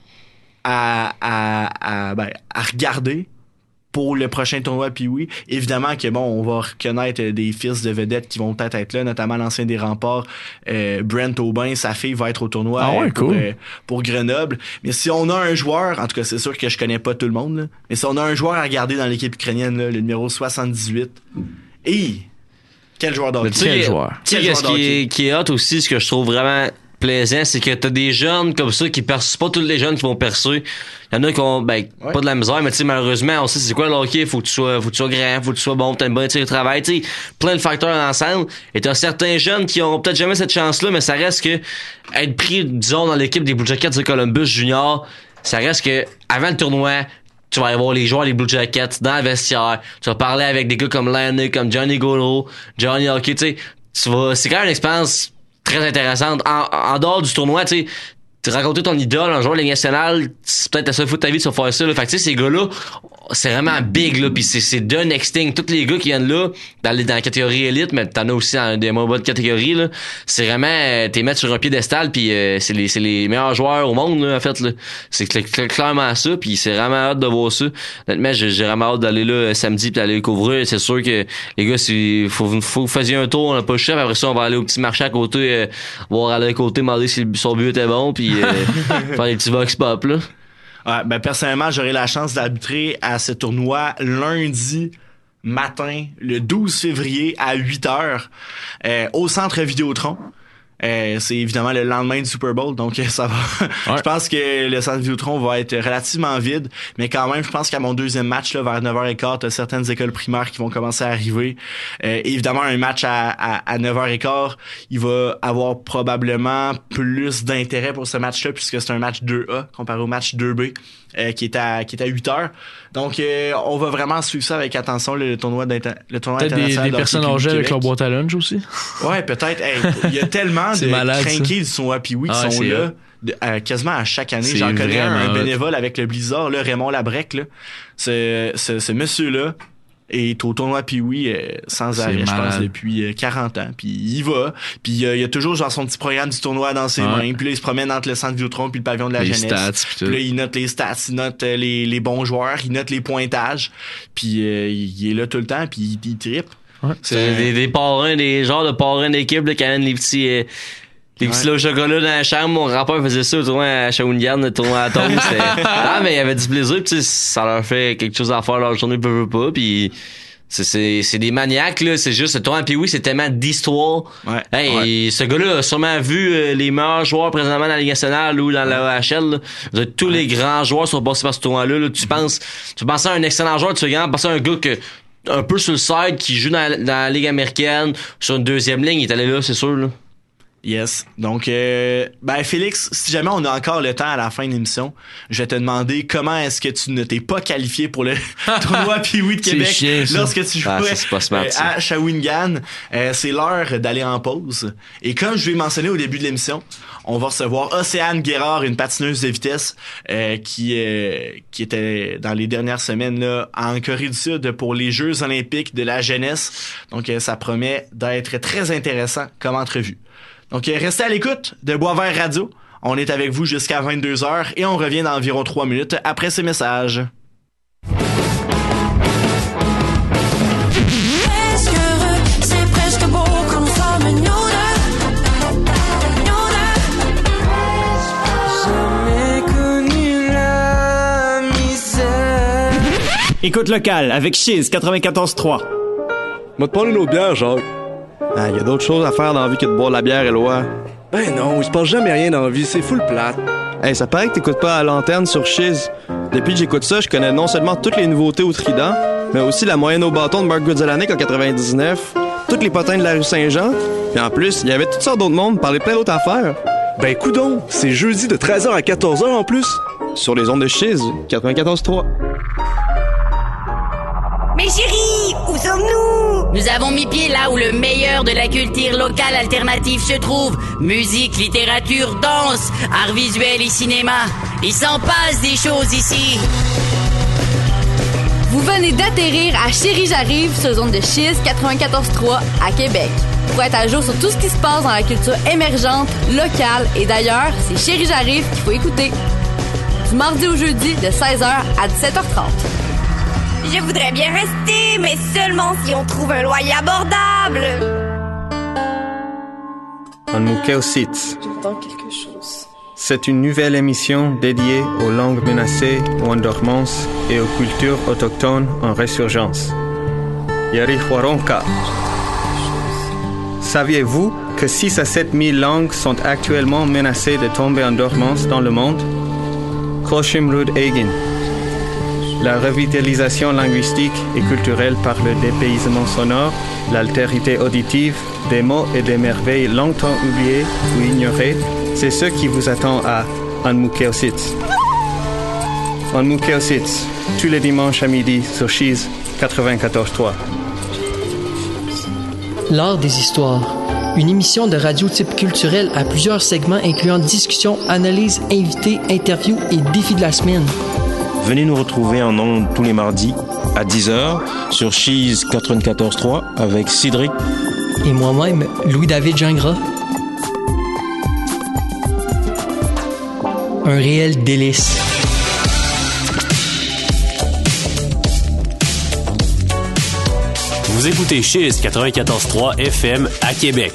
à, à, à, ben, à regarder pour le prochain tournoi Pee-Wee, évidemment que bon, on va reconnaître des fils de vedettes qui vont peut-être être là, notamment l'ancien des Remparts, euh, Brent Aubin, sa fille va être au tournoi Ah ouais, euh, pour, cool. euh, pour Grenoble. Mais si on a un joueur, en tout cas c'est sûr que je connais pas tout le monde, là, mais si on a un joueur à regarder dans l'équipe ukrainienne, là, le numéro soixante-dix-huit, et quel joueur d'hockey. Mais tu sais, Quel joueur. Tu sais, Quel ce joueur qui d'hockey. est, qui est hot aussi, ce que je trouve vraiment plaisant, c'est que t'as des jeunes comme ça qui percent, pas tous les jeunes qui vont percer. Il y en a qui ont, ben, Ouais. pas de la misère, mais tu sais, malheureusement, on sait c'est quoi le hockey, faut que tu sois, faut que tu sois grand, faut que tu sois bon, t'as une bonne éthique de travail, tu sais, plein de facteurs ensemble. Et t'as certains jeunes qui ont peut-être jamais cette chance-là, mais ça reste que être pris, disons, dans l'équipe des Blue Jackets de Columbus Junior, ça reste que, avant le tournoi, tu vas aller voir les joueurs des Blue Jackets dans le vestiaire. Tu vas parler avec des gars comme Lanny, comme Johnny Gaudreau, Johnny Hockey, tu sais. Tu vas, c'est quand même une expérience très intéressante. En, en dehors du tournoi, tu sais, te raconter ton idole, un joueur de Ligue nationale, c'est peut-être la seule fois de ta vie de se faire ça, là. Fait que tu sais, ces gars-là, c'est vraiment big, là, pis c'est, c'est the next thing. Tous les gars qui viennent là, dans, les, dans la catégorie élite, mais t'en as aussi dans des moins bonnes catégories, là. C'est vraiment, euh, t'es mettre sur un piédestal, pis euh, c'est les, c'est les meilleurs joueurs au monde, là, en fait, là. C'est cl- cl- clairement ça, pis c'est vraiment hâte de voir ça. Honnêtement, j'ai, j'ai vraiment hâte d'aller là euh, samedi pis d'aller le couvrir. C'est sûr que, les gars, c'est, faut, faut que vous fassiez un tour, on n'a pas le chef. Après ça, on va aller au petit marché à côté, euh, voir aller à côté, demander si le- son but était bon, pis euh, faire des petits vox pop, là. Ouais, ben personnellement, j'aurai la chance d'arbitrer à ce tournoi lundi matin, le douze février à huit heures, euh, au Centre Vidéotron. Euh, c'est évidemment le lendemain du Super Bowl, donc euh, ça va. Ouais. Je pense que le Centre Vidéotron va être relativement vide, mais quand même, je pense qu'à mon deuxième match, là, vers neuf heures quinze, t'as certaines écoles primaires qui vont commencer à arriver. Euh, évidemment, un match à, à, à neuf heures quinze, il va avoir probablement plus d'intérêt pour ce match-là, puisque c'est un match deux A comparé au match deux B. Euh, qui est à qui est à huit heures. Donc euh, on va vraiment suivre ça avec attention, le tournoi d'inter- le tournoi Peut-être des, international des de personnes hockey âgées avec Québec. leur boîte à lunch aussi. Ouais, peut-être. Hey, il y a tellement C'est de malade, crinqués du tournoi Pee-Wee qui Ah, sont c'est là hot. de- euh, quasiment à chaque année. C'est J'en connais un, un vraiment hot. bénévole avec le Blizzard, là, Raymond Labrec. Là. Ce, ce, ce monsieur-là est au tournoi Pee-Wee euh, sans C'est arrêt, je pense, malade. depuis euh, quarante ans. Puis il va. Puis euh, il y a toujours genre son petit programme du tournoi dans ses Ouais. mains. Puis là, il se promène entre le centre Vidéotron puis le pavillon de la Les jeunesse. stats pis tout. Puis là, il note les stats, il note euh, les, les bons joueurs, il note les pointages. Puis euh, il est là tout le temps, puis il, il trippe. Ouais. C'est des, des parrains, des genres de parrains d'équipe là, qui amènent les petits euh, les petits Ouais. lots au chocolat dans la chambre. Mon grand-père faisait ça au tournoi à Shawinigan, le tournoi à Tom. C'était... Ah, mais il y avait du plaisir, pis tu sais, ça leur fait quelque chose à faire leur journée, peu, peu, pas, puis c'est, c'est, c'est des maniaques, là. C'est juste, le tournoi Pee-Wee, c'est tellement d'histoire. Ouais. Hey, Ouais. et ce gars-là a sûrement vu euh, les meilleurs joueurs présentement dans la Ligue nationale ou dans la A H L. Là. Je veux dire, tous les grands joueurs sont passés par ce tournoi-là. Là. Tu penses, tu penses à un excellent joueur, tu regardes, penses à un gars que un peu sur le side qui joue dans, dans la Ligue américaine, sur une deuxième ligne, il est allé là, c'est sûr. Là. Yes. Donc, euh, ben Félix, si jamais on a encore le temps à la fin de l'émission, je vais te demander comment est-ce que tu ne t'es pas qualifié pour le tournoi Pee-Wee de C'est Québec chiant, ça. lorsque tu jouais Ah, ça, c'est pas smart, euh, ça. à Shawinigan. Euh, c'est l'heure d'aller en pause. Et comme je l'ai mentionné au début de l'émission, on va recevoir Océane Guérard, une patineuse de vitesse euh, qui euh, qui était dans les dernières semaines là en Corée du Sud pour les Jeux olympiques de la jeunesse. Donc, euh, ça promet d'être très intéressant comme entrevue. Donc, euh, restez à l'écoute de Boisvert Radio. On est avec vous jusqu'à vingt-deux heures et on revient dans environ trois minutes après ces messages. Est-ce que Écoute locale avec Chiz quatre-vingt-quatorze trois. M'a te prendre une autre bière, Jacques. Ah, y a d'autres choses à faire dans la vie que de boire de la bière, Éloi. Ben non, il se passe jamais rien dans la vie, c'est full plate. Hey, ça paraît que t'écoutes pas à l'antenne sur Chiz. Depuis que j'écoute ça, je connais non seulement toutes les nouveautés au Trident, mais aussi la moyenne au bâton de Mark Goodzelanek en quatre-vingt-dix-neuf, toutes les potins de la rue Saint-Jean, puis en plus, il y avait toutes sortes d'autres mondes, parler plein d'autres affaires. Ben coudonc, c'est jeudi de treize heures à quatorze heures en plus. Sur les ondes de Chiz, quatre-vingt-quatorze trois. Mais chérie, où sommes-nous? Nous avons mis pied là où le meilleur de la culture locale alternative se trouve. Musique, littérature, danse, arts visuels et cinéma. Il s'en passe des choses ici. Vous venez d'atterrir à Chérie J'arrive sur zone de Chiz quatre-vingt-quatorze trois à Québec. Pour être à jour sur tout ce qui se passe dans la culture émergente, locale et d'ailleurs, c'est Chérie J'arrive qu'il faut écouter. Du mardi au jeudi de seize heures à dix-sept heures trente. Je voudrais bien rester, mais seulement si on trouve un loyer abordable. Anmukeo-Sitz. J'entends quelque chose. C'est une nouvelle émission dédiée aux langues menacées ou en dormance et aux cultures autochtones en résurgence. Yarihuaronka. Saviez-vous que six à sept mille langues sont actuellement menacées de tomber en dormance dans le monde? Koshimrud Egin. La revitalisation linguistique et culturelle par le dépaysement sonore, l'altérité auditive, des mots et des merveilles longtemps oubliées ou ignorées, c'est ce qui vous attend à Anmukeo-Sitz. Anmukeo-Sitz, tous les dimanches à midi sur Chiz quatre-vingt-quatorze trois. L'art des histoires. Une émission de radio type culturel à plusieurs segments incluant discussions, analyses, invités, interviews et défis de la semaine. Venez nous retrouver en ondes tous les mardis à dix heures sur Chiz quatre-vingt-quatorze trois avec Cédric et moi-même, Louis-David Gingras. Un réel délice. Vous écoutez Chiz quatre-vingt-quatorze trois F M à Québec.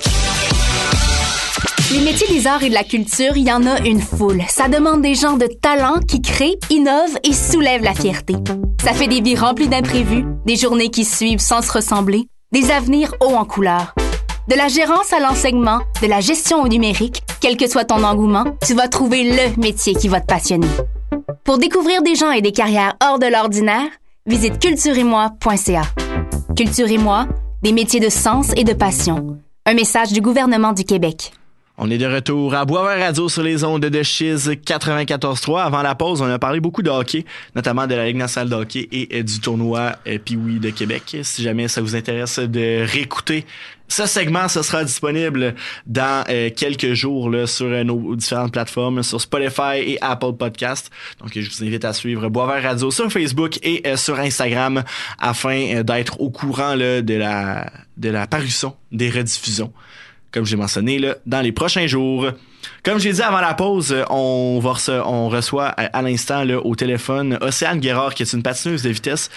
Les métiers des arts et de la culture, il y en a une foule. Ça demande des gens de talent qui créent, innovent et soulèvent la fierté. Ça fait des vies remplies d'imprévus, des journées qui suivent sans se ressembler, des avenirs hauts en couleurs. De la gérance à l'enseignement, de la gestion au numérique, quel que soit ton engouement, tu vas trouver le métier qui va te passionner. Pour découvrir des gens et des carrières hors de l'ordinaire, visite culture et moi point c a. Culture et moi, des métiers de sens et de passion. Un message du gouvernement du Québec. On est de retour à Boisvert Radio sur les ondes de Chiz quatre-vingt-quatorze trois. Avant la pause, on a parlé beaucoup de hockey, notamment de la Ligue nationale de hockey et du tournoi Pee-Wee de Québec. Si jamais ça vous intéresse de réécouter ce segment, ce sera disponible dans euh, quelques jours là, sur euh, nos différentes plateformes, sur Spotify et Apple Podcast. Donc, je vous invite à suivre Boisvert Radio sur Facebook et euh, sur Instagram afin euh, d'être au courant là, de la de la parution des rediffusions, comme j'ai mentionné, là, dans les prochains jours. Comme j'ai dit avant la pause, on, va rece- on reçoit à, à l'instant là, au téléphone Océane Guérard, qui est une patineuse de vitesse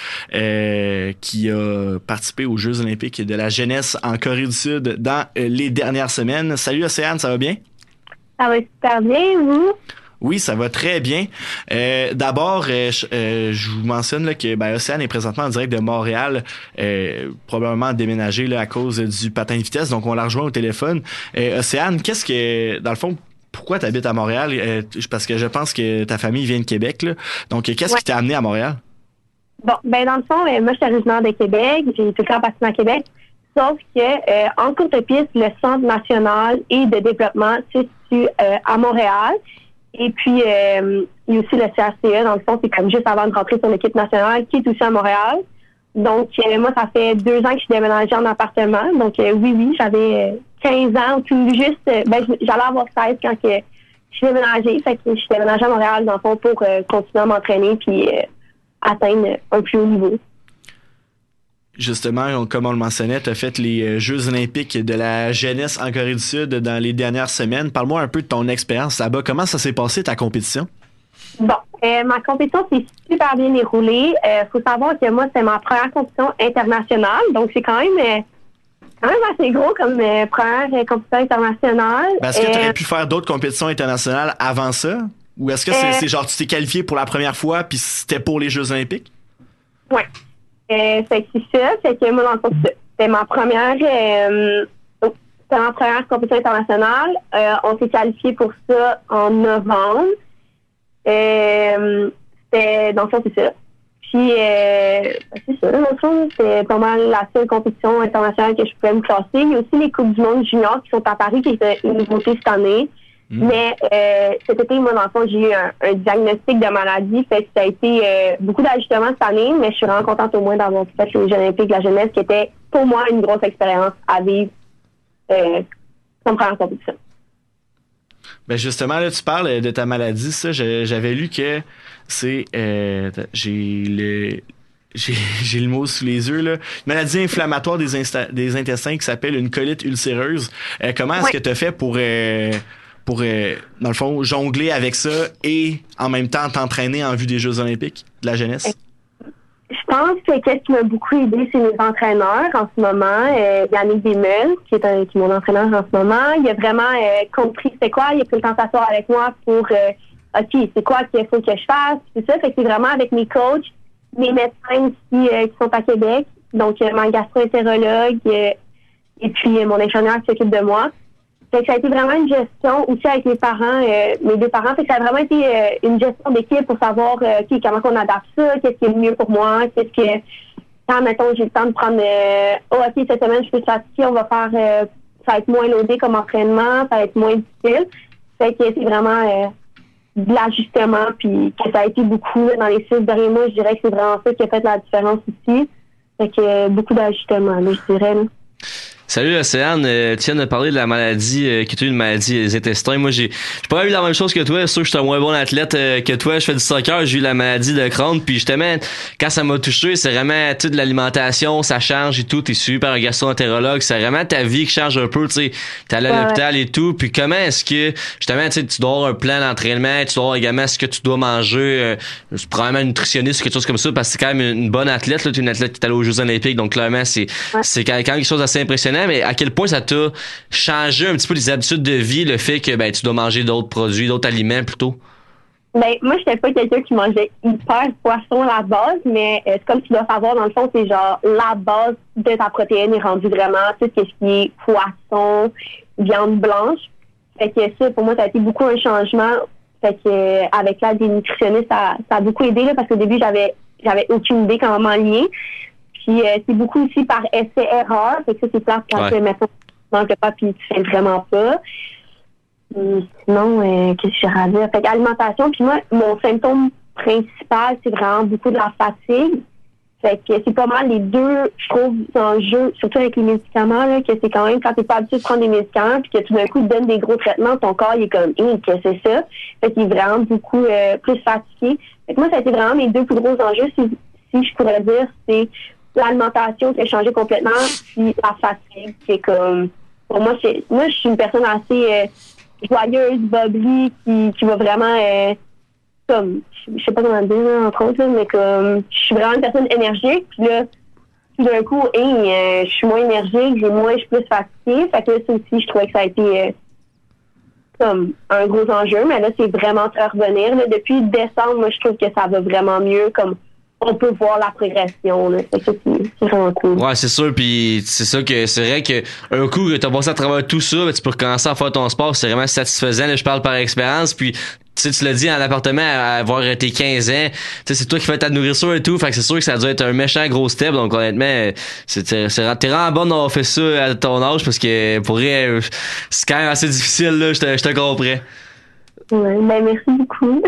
euh, qui a participé aux Jeux olympiques de la jeunesse en Corée du Sud dans euh, les dernières semaines. Salut Océane, ça va bien? Ça va super bien, vous? Oui, ça va très bien. Euh, d'abord, euh, je, euh, je vous mentionne là, que ben, Océane est présentement en direct de Montréal, euh, probablement déménagé là, à cause du patin de vitesse, donc on la rejoint au téléphone. Euh, Océane, qu'est-ce que, dans le fond, pourquoi tu habites à Montréal? Euh, parce que je pense que ta famille vient de Québec, là. Donc, qu'est-ce ouais. qui t'a amené à Montréal? Bon, ben dans le fond, euh, moi, je suis originaire de Québec. J'ai tout le temps patiné à Québec. Sauf que, euh, en courte piste, le Centre national et de développement se situe euh, à Montréal. Et puis, euh, il y a aussi le C R C E, dans le fond, c'est comme juste avant de rentrer sur l'équipe nationale, qui est aussi à Montréal. Donc, euh, moi, ça fait deux ans que je suis déménagée en appartement. Donc, euh, oui, oui, j'avais euh, quinze ans, tout juste, euh, ben, j'allais avoir seize quand que je suis déménagée. Fait que je suis déménagée à Montréal, dans le fond, pour euh, continuer à m'entraîner puis euh, atteindre un plus haut niveau. Justement, comme on le mentionnait, tu as fait les Jeux olympiques de la jeunesse en Corée du Sud dans les dernières semaines. Parle-moi un peu de ton expérience là-bas. Comment ça s'est passé, ta compétition? Bon, euh, ma compétition s'est super bien déroulée. Il euh, faut savoir que moi, c'est ma première compétition internationale. Donc, c'est quand même, euh, quand même assez gros comme euh, première euh, compétition internationale. Ben, est-ce que tu aurais euh, pu faire d'autres compétitions internationales avant ça? Ou est-ce que c'est, euh, c'est genre tu t'es qualifié pour la première fois puis c'était pour les Jeux olympiques? Oui. Euh, fait que c'est ça. Fait que moi, dans le fond, c'était ma première... Euh, c'était ma première compétition internationale. Euh, on s'est qualifié pour ça en novembre. Euh, c'était... Dans le fond, c'est ça. Puis, euh, c'est ça, dans le fond, c'est pas mal la seule compétition internationale que je pouvais me classer. Il y a aussi les Coupes du monde junior qui sont à Paris, qui étaient une nouveauté cette année. Mmh. Mais euh, cet été, moi, dans le fond, j'ai eu un, un diagnostic de maladie. Fait que ça a été euh, beaucoup d'ajustements cette année, mais je suis vraiment contente au moins d'avoir fait les Jeux olympiques de la jeunesse, qui était pour moi une grosse expérience à vivre euh, comme première compétition. Ben justement, là, tu parles de ta maladie, ça, je, j'avais lu que c'est... Euh, j'ai le... J'ai, j'ai le mot sous les yeux, là. Une maladie inflammatoire des, insta- des intestins qui s'appelle une colite ulcéreuse. Euh, comment est-ce ouais. que tu as fait pour... Euh, pour, euh, dans le fond, jongler avec ça et en même temps t'entraîner en vue des Jeux olympiques de la jeunesse? Je pense que ce qui m'a beaucoup aidé, c'est mes entraîneurs en ce moment. Euh, Yannick Desmeules, qui est, un, qui est mon entraîneur en ce moment, il a vraiment euh, compris c'est quoi. Il a pris le temps de s'asseoir avec moi pour euh, OK, c'est quoi qu'il faut que je fasse. C'est ça, fait que c'est vraiment avec mes coachs, mes médecins aussi euh, qui sont à Québec. Donc, euh, mon gastro-entérologue euh, et puis euh, mon infirmière qui s'occupe de moi. Fait que ça a été vraiment une gestion aussi avec mes parents, euh, mes deux parents. Fait que ça a vraiment été euh, une gestion d'équipe pour savoir euh, okay, comment on adapte ça, qu'est-ce qui est le mieux pour moi, qu'est-ce que quand, mettons, j'ai le temps de prendre euh, oh, OK, cette semaine, je peux fatiguer, on va faire euh, ça va être moins loadé comme entraînement, ça va être moins difficile. Fait que c'est vraiment euh, de l'ajustement, puis que ça a été beaucoup là, dans les six derniers mois, je dirais que c'est vraiment ça qui a fait la différence aussi. Fait que euh, beaucoup d'ajustement, là, je dirais. Là. Salut Océane, euh, tu viens de parler de la maladie, euh, qui est une maladie des intestins. Moi, j'ai j'ai pas eu la même chose que toi. C'est sûr que je suis un moins bon athlète euh, que toi. Je fais du soccer, j'ai eu la maladie de Crohn. Puis justement, quand ça m'a touché, c'est vraiment toute l'alimentation, ça change et tout. T'es super un gastro-entérologue. C'est vraiment ta vie qui change un peu. Tu sais, t'es allé à ouais, l'hôpital ouais. et tout. Puis comment est-ce que justement, tu sais, tu dois avoir un plan d'entraînement, tu dois avoir également ce que tu dois manger. Euh, c'est probablement un nutritionniste ou quelque chose comme ça, parce que c'est quand même une bonne athlète. Là, t'es une athlète qui est allée aux Jeux olympiques, donc clairement, c'est ouais. c'est quand même quelque chose d'assez impressionnant. Mais à quel point ça t'a changé un petit peu les habitudes de vie, le fait que ben tu dois manger d'autres produits, d'autres aliments plutôt? Ben moi j'étais pas quelqu'un qui mangeait hyper poisson à la base, mais euh, comme tu dois savoir, dans le fond, c'est genre la base de ta protéine est rendue vraiment tout ce qui est poisson, viande blanche. Fait que ça, pour moi, ça a été beaucoup un changement. Fait que euh, avec l'aide des nutritionnistes, ça, ça a beaucoup aidé là, parce qu'au début, j'avais j'avais aucune idée comment m'enlier. Puis euh, c'est beaucoup aussi par essai-erreur. Fait que ça, c'est plate quand ouais. tu mettons dans le pas puis tu fais vraiment pas. Hum, sinon, euh, qu'est-ce que j'ai à dire? Fait qu'alimentation, puis moi, mon symptôme principal, c'est vraiment beaucoup de la fatigue. Fait que c'est pas mal les deux, je trouve, enjeux, surtout avec les médicaments, là, que c'est quand même quand t'es pas habitué de prendre des médicaments puis que tout d'un coup, ils te donnent des gros traitements, ton corps, il est comme, hé, que c'est ça? Fait qu'il est vraiment beaucoup euh, plus fatigué. Fait que moi, ça a été vraiment mes deux plus gros enjeux, si, si je pourrais dire, c'est l'alimentation qui a changé complètement, puis la fatigue, qui est comme, pour moi, c'est, moi, je suis une personne assez euh, joyeuse, bubbly, qui, qui va vraiment, euh, comme, je sais pas comment dire, là, entre autres, là, mais comme, je suis vraiment une personne énergique, puis là, tout d'un coup, hey, euh, je suis moins énergique, j'ai moins, je suis plus fatiguée, fait que là, ça aussi, je trouvais que ça a été, euh, comme, un gros enjeu, mais là, c'est vraiment très revenir, là. Depuis décembre, moi, je trouve que ça va vraiment mieux, comme, on peut voir la progression, là. C'est ça qui c'est vraiment cool. Ouais, c'est sûr, puis c'est ça que c'est vrai que un coup que t'as passé à travers tout ça, ben, tu peux recommencer à faire ton sport, c'est vraiment satisfaisant, là, je parle par expérience, puis tu sais, tu l'as dit, en appartement, à avoir tes quinze ans, tu sais, c'est toi qui fais ta nourriture et tout, fait que c'est sûr que ça doit être un méchant gros step, donc honnêtement, c'est, c'est, c'est t'es vraiment bonne d'avoir fait ça à ton âge, parce que pour vrai, c'est quand même assez difficile, là, je te, je te comprends. Ouais, ben merci beaucoup.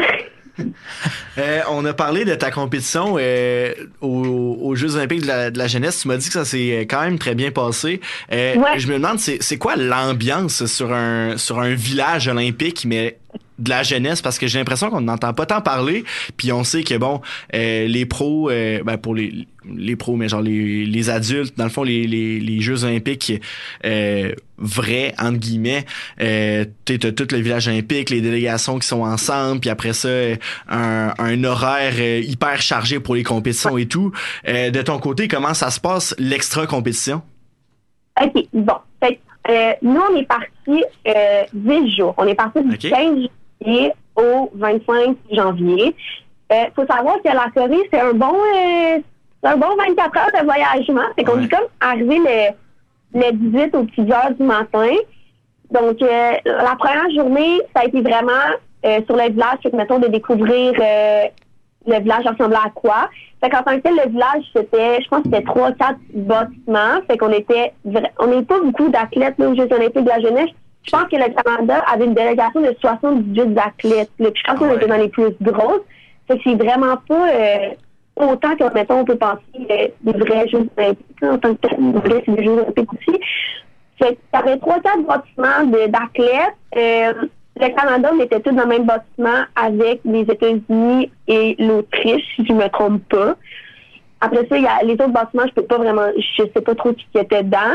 Euh, on a parlé de ta compétition euh, aux, aux Jeux olympiques de la, de la jeunesse. Tu m'as dit que ça s'est quand même très bien passé. Euh, ouais. Je me demande, c'est, c'est quoi l'ambiance sur un, sur un village olympique, mais de la jeunesse, parce que j'ai l'impression qu'on n'entend pas tant parler, puis on sait que bon, euh, les pros, euh, ben pour les les pros, mais genre les les adultes, dans le fond les les, les Jeux olympiques euh, vrais entre guillemets, euh, t'as tout le village olympique, les délégations qui sont ensemble, puis après ça un un horaire euh, hyper chargé pour les compétitions et tout. Euh, de ton côté, comment ça se passe l'extra compétition? Ok, bon, fait euh, nous on est partis euh, dix jours. On est partis du okay. quinze juillet au vingt-cinq janvier. Euh, faut savoir que la Corée, c'est un bon, euh, c'est un bon vingt-quatre heures de voyagement. Fait qu'on Ouais. est comme arrivé le, le dix-huit aux petites heures du matin. Donc, euh, la première journée, ça a été vraiment euh, sur le village, fait que, mettons, de découvrir euh, le village ressemblait à quoi. Fait qu'en tant que tel, le village, c'était, je pense que c'était trois, quatre bâtiments. Fait qu'on était, vra- on n'est pas beaucoup d'athlètes là, aux Jeux olympiques de la jeunesse. Je pense que le Canada avait une délégation de soixante-dix-huit athlètes. Là. Puis je pense qu'on était dans les plus grosses. Fait que c'est vraiment pas euh, autant que, mettons, on peut penser euh, des vrais Jeux olympiques. Là, en tant que tel, des vrais, c'est des Jeux olympiques aussi. Fait qu'il y avait trois, quatre bâtiments de, d'athlètes. Euh, le Canada, on était tous dans le même bâtiment avec les États-Unis et l'Autriche, si je ne me trompe pas. Après ça, il y a les autres bâtiments, je peux pas vraiment, je sais pas trop qui était dedans.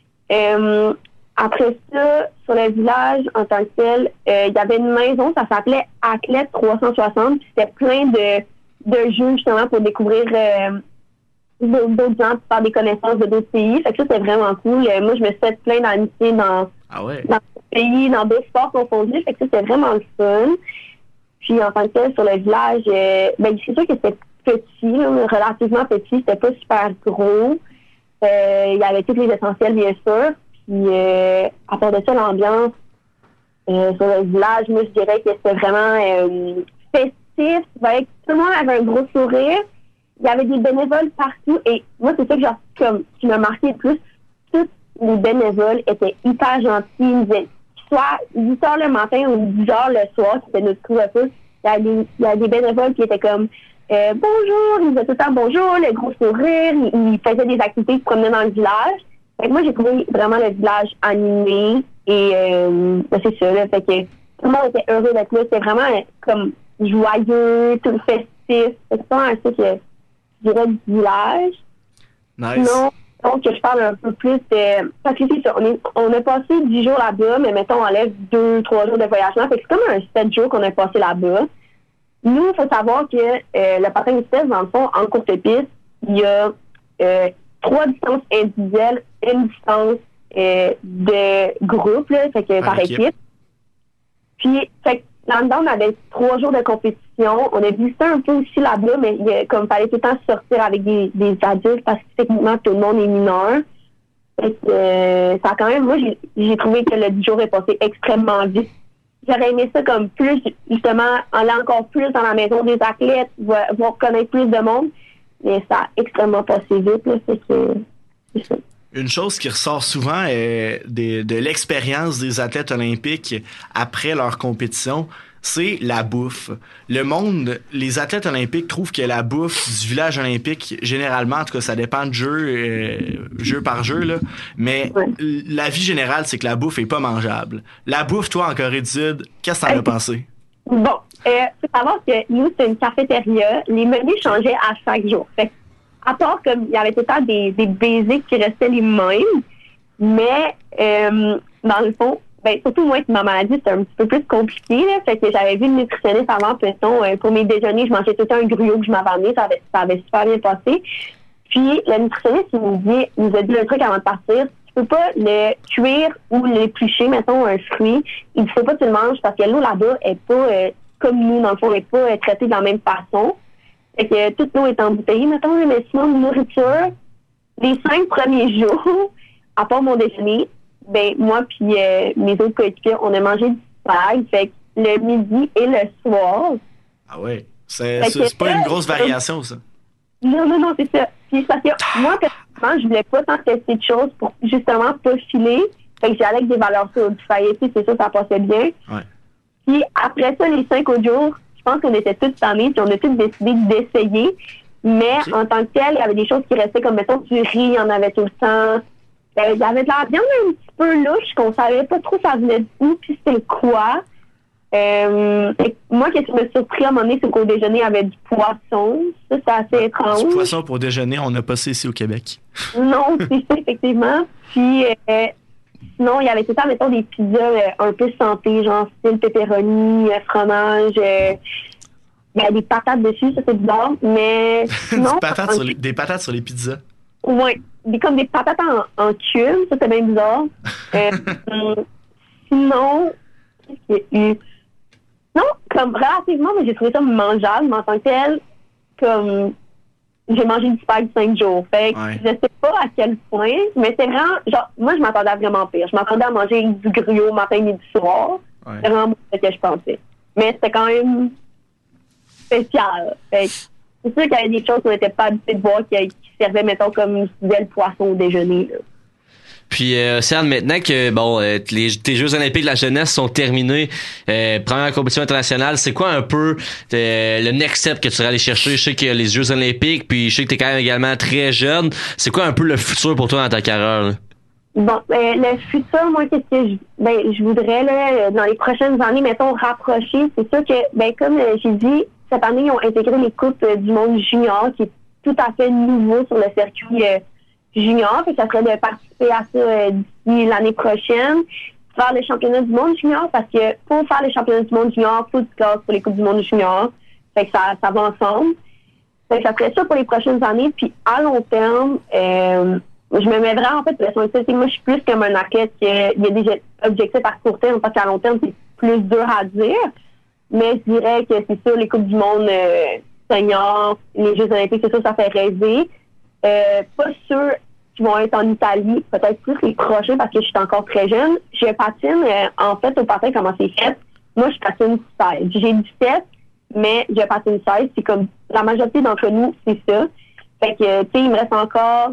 Euh, après ça, sur le village en tant que tel, euh, il y avait une maison, ça s'appelait Athlète trois cent soixante, puis c'était plein de, de jeux justement pour découvrir euh, d'autres gens, pour faire des connaissances de d'autres pays. Fait que ça, c'était vraiment cool. Euh, moi, je me suis fait plein d'amitiés dans, Ah ouais. dans ce pays, dans d'autres sports confondus. Fait que ça, c'était vraiment le fun. Puis en tant que tel, sur le village, euh, ben, c'est sûr que c'était petit, là, relativement petit, c'était pas super gros. Euh, il y avait tous les essentiels, bien sûr. Puis, euh, à part de ça, l'ambiance euh, sur le village, moi, je dirais que c'était vraiment euh, festif. Tout le monde avait un gros sourire. Il y avait des bénévoles partout. Et moi, c'est ça que, genre, comme, qui m'a marqué le plus. Tous les bénévoles étaient hyper gentils. Ils disaient, soit huit heures le matin ou dix heures le soir, c'était notre couvre-feu. Il y a des, il y a des bénévoles qui étaient comme euh, bonjour, ils disaient tout le temps bonjour, le gros sourire. Ils, ils faisaient des activités, ils se promenaient dans le village. Fait que moi, j'ai trouvé vraiment le village animé et euh, ben c'est ça, là, fait que tout le monde était heureux d'être là. C'était vraiment euh, comme joyeux, tout festif. C'est pas un truc que je dirais du village. Nice. Non, donc je parle un peu plus de... Parce que c'est ça, on, est, on a passé dix jours là-bas, mais mettons, on enlève deux, trois jours de voyagement. Fait que c'est comme un sept jours qu'on a passé là-bas. Nous, il faut savoir que euh, le patin vitesse, dans le fond, en courte piste, il y a euh, trois distances individuelles, une distance euh, de groupe, là, fait que par équipe. équipe. Puis, fait que là-dedans, on avait trois jours de compétition. On a vu ça un peu aussi là-bas, mais il y a, comme il fallait tout le temps sortir avec des, des adultes parce que techniquement, tout le monde est mineur. Fait que, euh, ça a quand même, moi, j'ai, j'ai trouvé que le dix jours est passé extrêmement vite. J'aurais aimé ça comme plus, justement, aller encore plus dans la maison des athlètes, voir, voir connaître plus de monde. Mais ça a extrêmement passé vite, là, fait que c'est ça. Une chose qui ressort souvent est des, de l'expérience des athlètes olympiques après leur compétition, c'est la bouffe. Le monde, les athlètes olympiques trouvent que la bouffe du village olympique, généralement, en tout cas, ça dépend de jeu, euh, jeu par jeu, là, mais Ouais. la vie générale, c'est que la bouffe est pas mangeable. La bouffe, toi, en Corée du Sud, qu'est-ce que t'en as pensé? Bon, euh, faut savoir que nous, c'est une cafétéria. Les menus changeaient à chaque jour. Fait que, à part comme il y avait tout le temps des, des basics qui restaient les mêmes, mais euh, dans le fond, ben, surtout moi avec ma maladie, c'était un petit peu plus compliqué. Là, fait que j'avais vu le nutritionniste avant, mettons, euh, pour mes déjeuners, je mangeais tout le temps un gruyot que je m'avais amené, ça avait, ça avait super bien passé. Puis le nutritionniste, il nous dit, il nous a dit un truc avant de partir. Tu peux pas le cuire ou l'éplucher, mettons, un fruit. Il faut pas que tu le manges parce que l'eau là-bas est pas euh, comme nous, dans le fond, est pas euh, traitée de la même façon. Fait que euh, toute l'eau est embouteillée, mettons, mais sinon, de nourriture, les cinq premiers jours, à part mon déjeuner, ben moi puis euh, mes autres coéquipiers, on a mangé du spag. Fait que le midi et le soir. Ah ouais, c'est, Fait c'est, que, c'est pas une euh, grosse variation, ça. Non, non, non, c'est ça. Puis parce que moi, personnellement, je voulais pas tant tester de choses pour justement pas filer. Fait que j'allais avec des valeurs sûres. Du failleté, c'est ça, ça passait bien. Ouais. Puis après ça, les cinq autres jours, je pense qu'on était tous tannés, puis on a tous décidé d'essayer. Mais Okay. en tant que tel, il y avait des choses qui restaient comme, mettons, du riz, il y en avait tout le temps. Euh, il y avait de la viande un petit peu louche, qu'on savait pas trop ça venait d'où, puis c'était quoi. Euh, et moi, qu'est-ce qui me surpris à un moment donné, c'est qu'au déjeuner, il y avait du poisson. Ça, c'est assez étrange. Du poisson pour déjeuner, on n'a pas ça ici au Québec. Non, c'est ça, effectivement. Puis, euh, sinon, il y avait tout le temps, mettons, des pizzas euh, un peu santé, genre style pepperoni, euh, fromage. Euh, il y a des patates dessus, ça, c'est bizarre. Mais sinon... des, patates sur les, des patates sur les pizzas. Oui, des, comme des patates en, en cube, ça, c'est bien bizarre. Euh, sinon, qu'est-ce qu'il y a eu? Non, comme relativement, mais j'ai trouvé ça mangeable, mais en tant que tel, comme... j'ai mangé du spag cinq jours. Fait que Ouais. je sais pas à quel point, mais c'est vraiment, genre, moi, je m'attendais à vraiment pire. Je m'attendais à manger du griot matin, midi, soir. Ouais. C'est vraiment ce que je pensais. Mais c'était quand même spécial. Fait que c'est sûr qu'il y avait des choses qu'on n'était pas habitués de voir qui, qui servaient, mettons, comme je disais, le poisson au déjeuner, là. Puis, euh, Cerne, maintenant que bon, euh, les, tes Jeux olympiques de la jeunesse sont terminés, euh, première compétition internationale, c'est quoi un peu euh, le next step que tu vas aller chercher? Je sais qu'il y a les Jeux olympiques, puis je sais que t'es quand même également très jeune. C'est quoi un peu le futur pour toi dans ta carrière, là? Bon, euh, le futur, moi, qu'est-ce que je, ben, je voudrais, là, dans les prochaines années, mettons, rapprocher. C'est sûr que, ben, comme euh, j'ai dit, cette année, ils ont intégré les coupes euh, du monde junior, qui est tout à fait nouveau sur le circuit euh, junior. Fait que ça serait de participer à ça euh, d'ici l'année prochaine, faire les championnats du monde junior, parce que pour faire les championnats du monde junior, il faut du classe pour les coupes du monde junior. Fait que ça, ça va ensemble. Fait que ça serait ça pour les prochaines années. Puis à long terme, euh, je me mets vraiment en fait pression. Moi, je suis plus comme un athlète qu'il y a des objectifs à court terme, parce qu'à long terme, c'est plus dur à dire. Mais je dirais que c'est sûr, les coupes du monde euh, senior, les Jeux olympiques, c'est sûr, ça fait rêver. Euh, pas sûr qu'ils vont être en Italie, peut-être plus les prochains parce que je suis encore très jeune. Je patine, euh, en fait, au patin, comment c'est fait? Moi, je patine seize. J'ai dix-sept, mais je patine seize. C'est comme la majorité d'entre nous, c'est ça. Fait que, tu sais, il me reste encore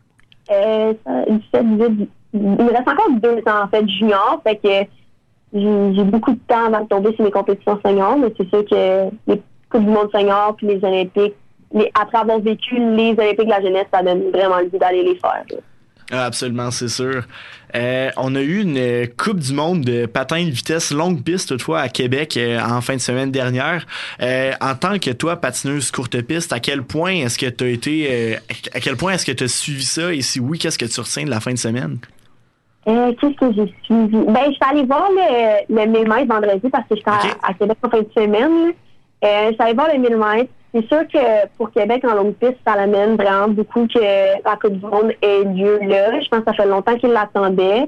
euh, dix-sept, dix-huit, il me reste encore deux ans, en fait, junior. Fait que j'ai, j'ai beaucoup de temps avant de tomber sur mes compétitions seniors, mais c'est sûr que les Coupes du monde senior puis les Olympiques, les, après avoir vécu les Olympiques de la jeunesse, ça donne vraiment le goût d'aller les faire. Là. Ah, absolument, c'est sûr. Euh, on a eu une euh, Coupe du monde de patin de vitesse longue piste, toutefois, à Québec euh, en fin de semaine dernière. Euh, en tant que toi, patineuse courte piste, à quel point est-ce que tu as été... Euh, à quel point est-ce que tu as suivi ça? Et si oui, qu'est-ce que tu retiens de la fin de semaine? Euh, qu'est-ce que j'ai suivi? Ben, je suis allée voir le, le mille mètres vendredi parce que j'étais okay. à, à Québec en fin de semaine. Euh, je suis allée voir le mille mètres. C'est sûr que pour Québec, en longue piste, ça l'amène vraiment beaucoup que la Coupe du monde ait lieu là. Je pense que ça fait longtemps qu'ils l'attendaient.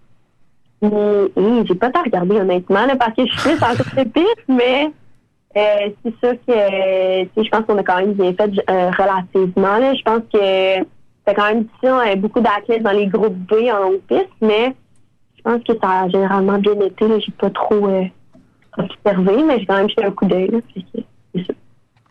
Hum, hum, j'ai pas tant regardé, honnêtement, là, parce que je suis plus en courte piste, mais euh, c'est sûr que euh, je pense qu'on a quand même bien fait euh, relativement. Là. Je pense que c'est quand même difficile, on a beaucoup d'athlètes dans les groupes B en longue piste, mais je pense que ça a généralement bien été. Là. J'ai pas trop euh, observé, mais j'ai quand même jeté un coup d'œil. Là, c'est, c'est ça.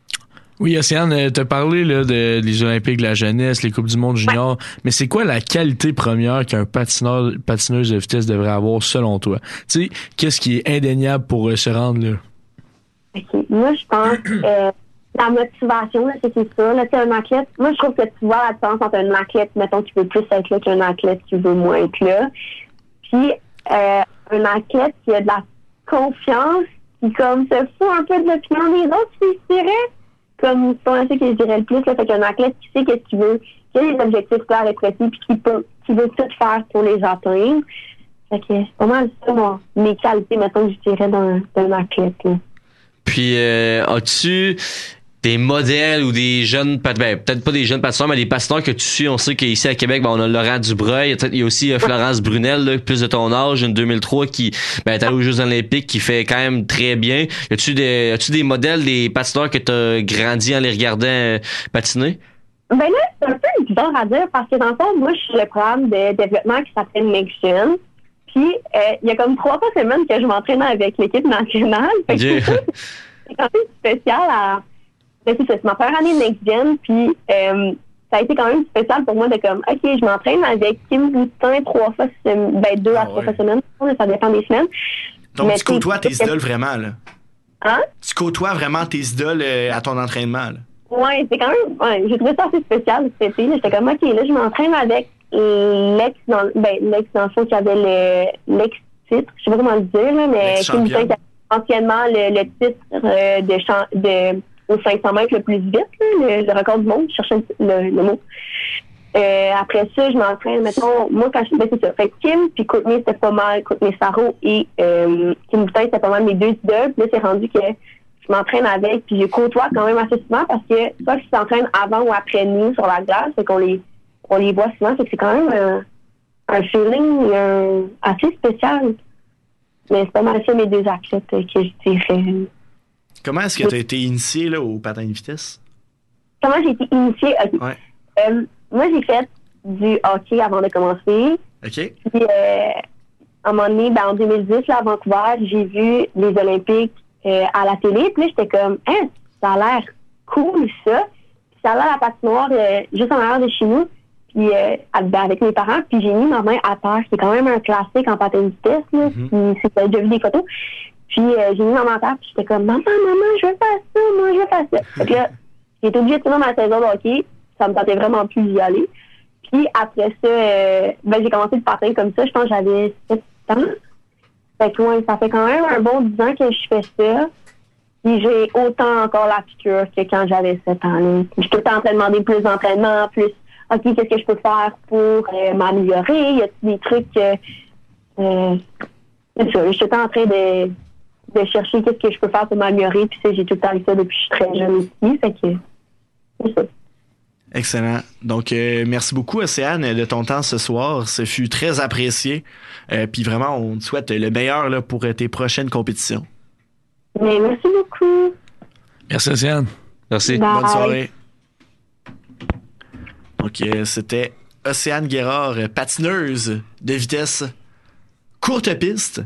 Oui, Océane, tu as parlé là, de, des Olympiques de la jeunesse, les Coupes du monde junior, ouais. Mais c'est quoi la qualité première qu'un patineur, patineuse de vitesse devrait avoir selon toi? Tu sais, qu'est-ce qui est indéniable pour euh, se rendre là? Okay. Moi, je pense euh, la motivation, là, c'est, c'est ça. Là, un athlète, moi, je trouve que tu vois la différence entre un athlète, mettons, qui veut plus être là qu'un athlète qui veut moins être là. Puis, euh, un athlète qui a de la confiance, qui comme se fout un peu de l'opinion des autres, je dirais. Comme c'est pas ça que je dirais le plus, là, fait qu'un athlète qui sait qu'est-ce qu'il veut, qui a des objectifs clairs et précis, puis qui peut, qui veut tout faire pour les atteindre. Fait que c'est pas mal ça, moi, mes qualités, mettons, je dirais, d'un, d'un athlète. Là. Puis, euh, as-tu des modèles ou des jeunes, ben, peut-être pas des jeunes patineurs, mais des patineurs que tu suis? On sait qu'ici à Québec, ben, on a Laurent Dubreuil, il y a aussi euh, Florence Brunel, là, plus de ton âge, une deux mille trois, qui ben, est allée aux Jeux olympiques, qui fait quand même très bien. Y a-tu des, as-tu des modèles, des patineurs que tu as grandi en les regardant euh, patiner? Ben là, c'est un peu bizarre à dire, parce que dans le fond, moi, je suis le programme de développement qui s'appelle Next Gen. Puis, il euh, y a comme trois fois semaine que je m'entraîne avec l'équipe nationale. Fait que c'est, c'est quand même spécial à... C'est, ça, c'est ma première année Next Gen, puis euh, ça a été quand même spécial pour moi de comme, OK, je m'entraîne avec Kim Boutin trois fois, ben deux ah, à trois ouais. fois semaine, ça dépend des semaines. Donc, mais tu côtoies tes idoles vraiment, là? Hein? Tu côtoies vraiment tes idoles euh, à ton entraînement, là? Ouais, c'est quand même, ouais, j'ai trouvé ça assez spécial cet été, là. J'étais comme, OK, là, je m'entraîne avec l'ex, dans, ben, l'ex dans le fond qui avait le, l'ex-titre, je sais pas comment le dire, là, mais Kim Boutin qui avait anciennement le, le titre euh, de, champ, de au cinq cents mètres le plus vite, là, le, le record du monde, je cherchais le, le mot. Euh, après ça, je m'entraîne, mettons, moi, quand je... Ben, c'est ça. Fait que Kim puis Courtney, c'était pas mal, Courtney Sarro et euh, Kim Boutin, c'était pas mal mes deux idoles. Puis là, c'est rendu que je m'entraîne avec, puis je côtoie quand même assez souvent parce que soit qu'ils s'entraînent avant ou après nous sur la glace, fait qu'on les, on les voit souvent, fait que c'est quand même euh, un feeling euh, assez spécial. Mais c'est pas mal ça, mes deux athlètes euh, que je dirais... Comment est-ce que tu as été initié là, au patin de vitesse? comment j'ai été initiée? Okay. Ouais. Euh, moi, j'ai fait du hockey avant de commencer. OK. Puis, euh, à un moment donné, ben, en deux mille dix, là, à Vancouver, j'ai vu les Olympiques euh, à la télé. Puis là, j'étais comme, hein, ça a l'air cool, ça. Puis ça a l'air la patinoire euh, juste en arrière de chez nous. Puis euh, avec mes parents, puis j'ai mis ma main à terre. C'est quand même un classique en patin de vitesse, là. Mm-hmm. Puis c'est, j'ai déjà vu des photos. Puis euh, j'ai mis ma main à terre, puis j'étais comme, maman, maman, je veux faire ça, moi, je veux faire ça. Fait que là, j'ai été obligée de finir ma saison de hockey. Ça me tentait vraiment plus d'y aller. Puis après ça, euh, ben, j'ai commencé le patin comme ça. Je pense que j'avais sept ans. Fait que ouais, ça fait quand même un bon dix ans que je fais ça. Puis j'ai autant encore la piqûre que quand j'avais sept ans. Là. Je suis tout le temps en train de demander plus d'entraînement, plus OK, qu'est-ce que je peux faire pour euh, m'améliorer? Y a-t-il des trucs euh, euh, c'est ça, je suis tout le temps en train de, de chercher qu'est-ce que je peux faire pour m'améliorer. Puis ça, j'ai tout le temps eu ça depuis que je suis très jeune aussi. Fait que c'est ça. Excellent. Donc, euh, merci beaucoup, Océane, de ton temps ce soir. Ce fut très apprécié. Euh, puis vraiment, on te souhaite le meilleur là, pour tes prochaines compétitions. Mais merci beaucoup. Merci, Océane. Merci. Bye. Bonne soirée. Donc, euh, c'était Océane Guérard, patineuse de vitesse courte piste,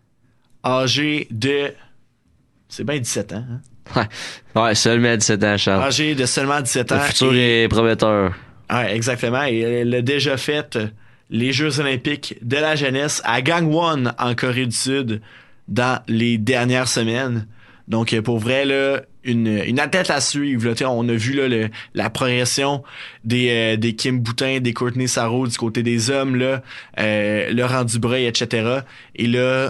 âgée de... C'est bien dix-sept ans, hein? Ouais, ouais, seulement dix-sept ans, Charles. Âgée de seulement dix-sept ans. Le futur et... est prometteur. Ouais, exactement. Et elle a déjà fait les Jeux olympiques de la jeunesse à Gangwon, en Corée du Sud, dans les dernières semaines. Donc, pour vrai, là, une, une athlète à suivre. Là, on a vu là, le, la progression des, euh, des Kim Boutin, des Courtney Sarro du côté des hommes, là, euh, Laurent Dubreuil, et cetera. Et là,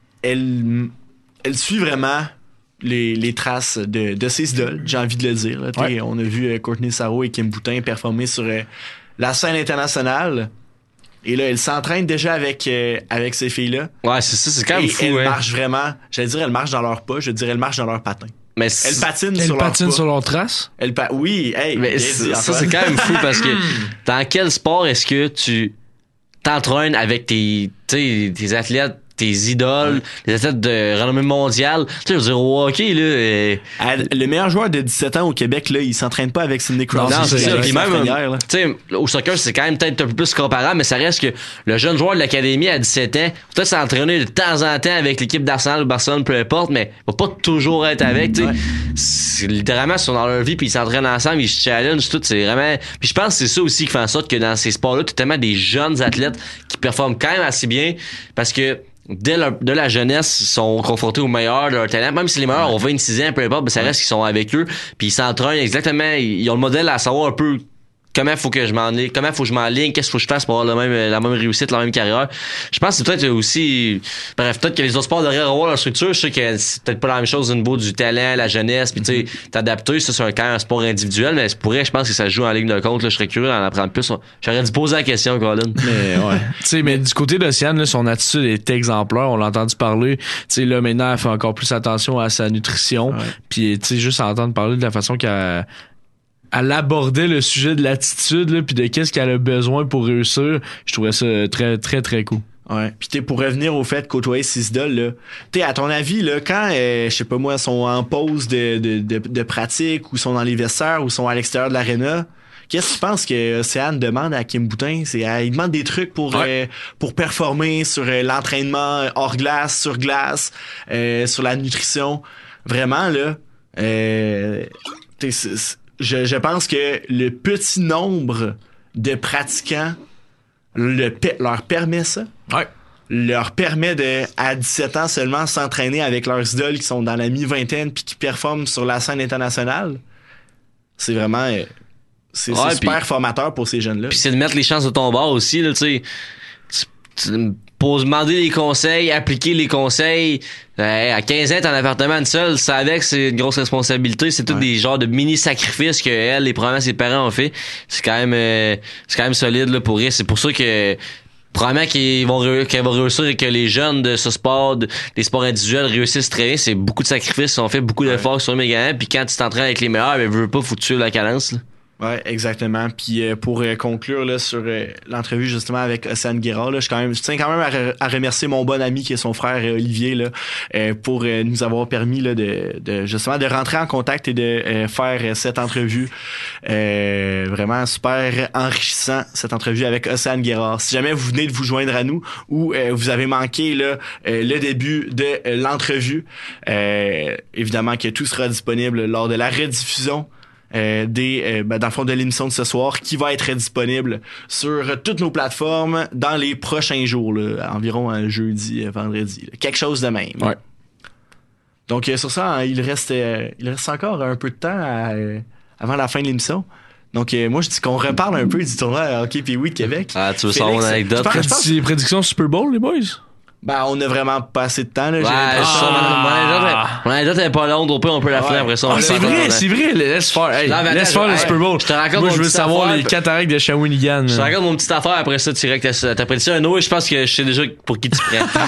elle, elle suit vraiment les, les traces de, de ses idoles, j'ai envie de le dire. Là, ouais. On a vu euh, Courtney Sarro et Kim Boutin performer sur euh, la scène internationale. Et là, elle s'entraîne déjà avec euh, avec ces filles-là. Ouais, c'est ça, c'est quand même et fou. Elle hein. marche vraiment, j'allais dire, elle marche dans leur pas, je dirais, elle marche dans leur patin. Mais elle patine elle sur leur patine pas. sur leur trace? Elle pa- oui, hey, mais dit, ça, c'est quand même fou parce que dans quel sport est-ce que tu t'entraînes avec tes, tes athlètes, tes idoles, ouais. les athlètes de renommée mondiale? Tu sais, je veux dire, au hockey, là... Euh... Le meilleur joueur de dix-sept ans au Québec, là, il s'entraîne pas avec Sidney Crosby. Non, c'est ça. Puis même, tu sais, au soccer, c'est quand même peut-être un peu plus comparable, mais ça reste que le jeune joueur de l'académie à dix-sept ans, peut-être s'entraîner de temps en temps avec l'équipe d'Arsenal ou Barcelone, peu importe, mais il va pas toujours être avec, tu sais. Ouais. C'est, littéralement, ils sont dans leur vie, puis ils s'entraînent ensemble, ils se challengent, tout, c'est vraiment... Puis je pense que c'est ça aussi qui fait en sorte que dans ces sports-là, tu as tellement des jeunes athlètes qui performent quand même assez bien, parce que dès leur, de la jeunesse, ils sont confrontés aux meilleurs de leur talent. Même si les meilleurs ont vingt-six ans, peu importe, ben ça reste qu'ils sont avec eux. Puis ils s'entraînent exactement. Ils ont le modèle à savoir un peu comment faut que je m'en comment faut que je m'enligne, qu'est-ce qu'il faut que je fasse pour avoir le même, la même réussite, la même carrière. Je pense que c'est peut-être aussi, bref, peut-être que les autres sports devraient revoir leur structure. Je sais que c'est peut-être pas la même chose au niveau du talent, la jeunesse, puis tu sais, t'adapter, ça c'est quand même un sport individuel, mais pour vrai, je pense que ça se joue en ligne de compte, là, je serais curieux d'en apprendre plus. J'aurais dû poser la question, Colin. Mais ouais. Tu sais, mais du côté d'Océane, là, son attitude est exemplaire, on l'a entendu parler. Tu sais, là, maintenant, elle fait encore plus attention à sa nutrition, ouais. Puis tu sais, juste entendre parler de la façon qu'elle elle abordait le sujet de l'attitude là, puis de qu'est-ce qu'elle a besoin pour réussir. Je trouvais ça très très très cool. Ouais. Puis t'es pour revenir au fait de côtoyer ses idoles là. T'es à ton avis là, quand euh, je sais pas moi, sont en pause de de, de de pratique ou sont dans les vestiaires ou sont à l'extérieur de l'aréna, qu'est-ce que tu penses que Océane demande à Kim Boutin? C'est elle, il demande des trucs pour ouais. euh, pour performer sur euh, l'entraînement hors glace, sur glace, euh, sur la nutrition. Vraiment là, euh, t'es c'est, c'est, Je, je pense que le petit nombre de pratiquants le, leur permet ça. Ouais. Leur permet de, à dix-sept ans seulement, s'entraîner avec leurs idoles qui sont dans la mi-vingtaine puis qui performent sur la scène internationale. C'est vraiment... C'est, ouais, c'est super pis, formateur pour ces jeunes-là. Puis c'est de mettre les chances de ton bord aussi, là, tu sais. Pour demander les conseils, appliquer les conseils. Euh, à quinze ans, t'es en appartement de seul, tu savais que c'est une grosse responsabilité. C'est tout ouais. des genres de mini-sacrifices que elle, les probablement ses parents ont fait. C'est quand même euh, c'est quand même solide là, pour elle. C'est pour ça que probablement qu'ils vont qu'elle va réussir et que les jeunes de ce sport, de, des sports individuels réussissent très bien. C'est beaucoup de sacrifices, on fait beaucoup d'efforts ouais. sur les gagnants. Puis quand tu t'entraînes avec les meilleurs, ben veux pas, faut que tu suives la cadence. Là. Ouais, exactement. Puis euh, pour euh, conclure là, sur euh, l'entrevue justement avec Océane Guérard, là, je, quand même, je tiens quand même à, re- à remercier mon bon ami qui est son frère euh, Olivier là, euh, pour euh, nous avoir permis là, de, de justement de rentrer en contact et de euh, faire euh, cette entrevue. Euh, vraiment super enrichissant, cette entrevue avec Océane Guérard. Si jamais vous venez de vous joindre à nous ou euh, vous avez manqué là, euh, le début de euh, l'entrevue, euh, évidemment que tout sera disponible lors de la rediffusion Euh, des euh, ben, dans le fond de l'émission de ce soir qui va être disponible sur toutes nos plateformes dans les prochains jours là, environ un jeudi, vendredi, là. Quelque chose de même. Ouais. Donc euh, sur ça, hein, il reste euh, il reste encore un peu de temps à, euh, avant la fin de l'émission. Donc euh, moi je dis qu'on reparle un peu du tournoi Hockey Pee-Wee de Québec. Ah, tu veux savoir mon anecdote? Je pense- je pense- Prédic- Prédiction Super Bowl, les boys? Ben on a vraiment pas assez de temps là. j'ai Ouais, l'impression. ça, mon- mon anecdote, mon anecdote est pas longue, au pire, on peut la Ouais. finir après ça. Ah, on c'est peut vrai, faire- c'est vrai. Laisse faire. Hey, Non, mais laisse attends, faire le je- Super Bowl. je te raconte Moi, mon je veux petite savoir affaire, les puis- cataractes de Shawinigan. Je te raconte mon petite affaire, après ça, tu dirais que t'as, t'as prédit ça. Noé, je pense que je sais déjà pour qui tu prends.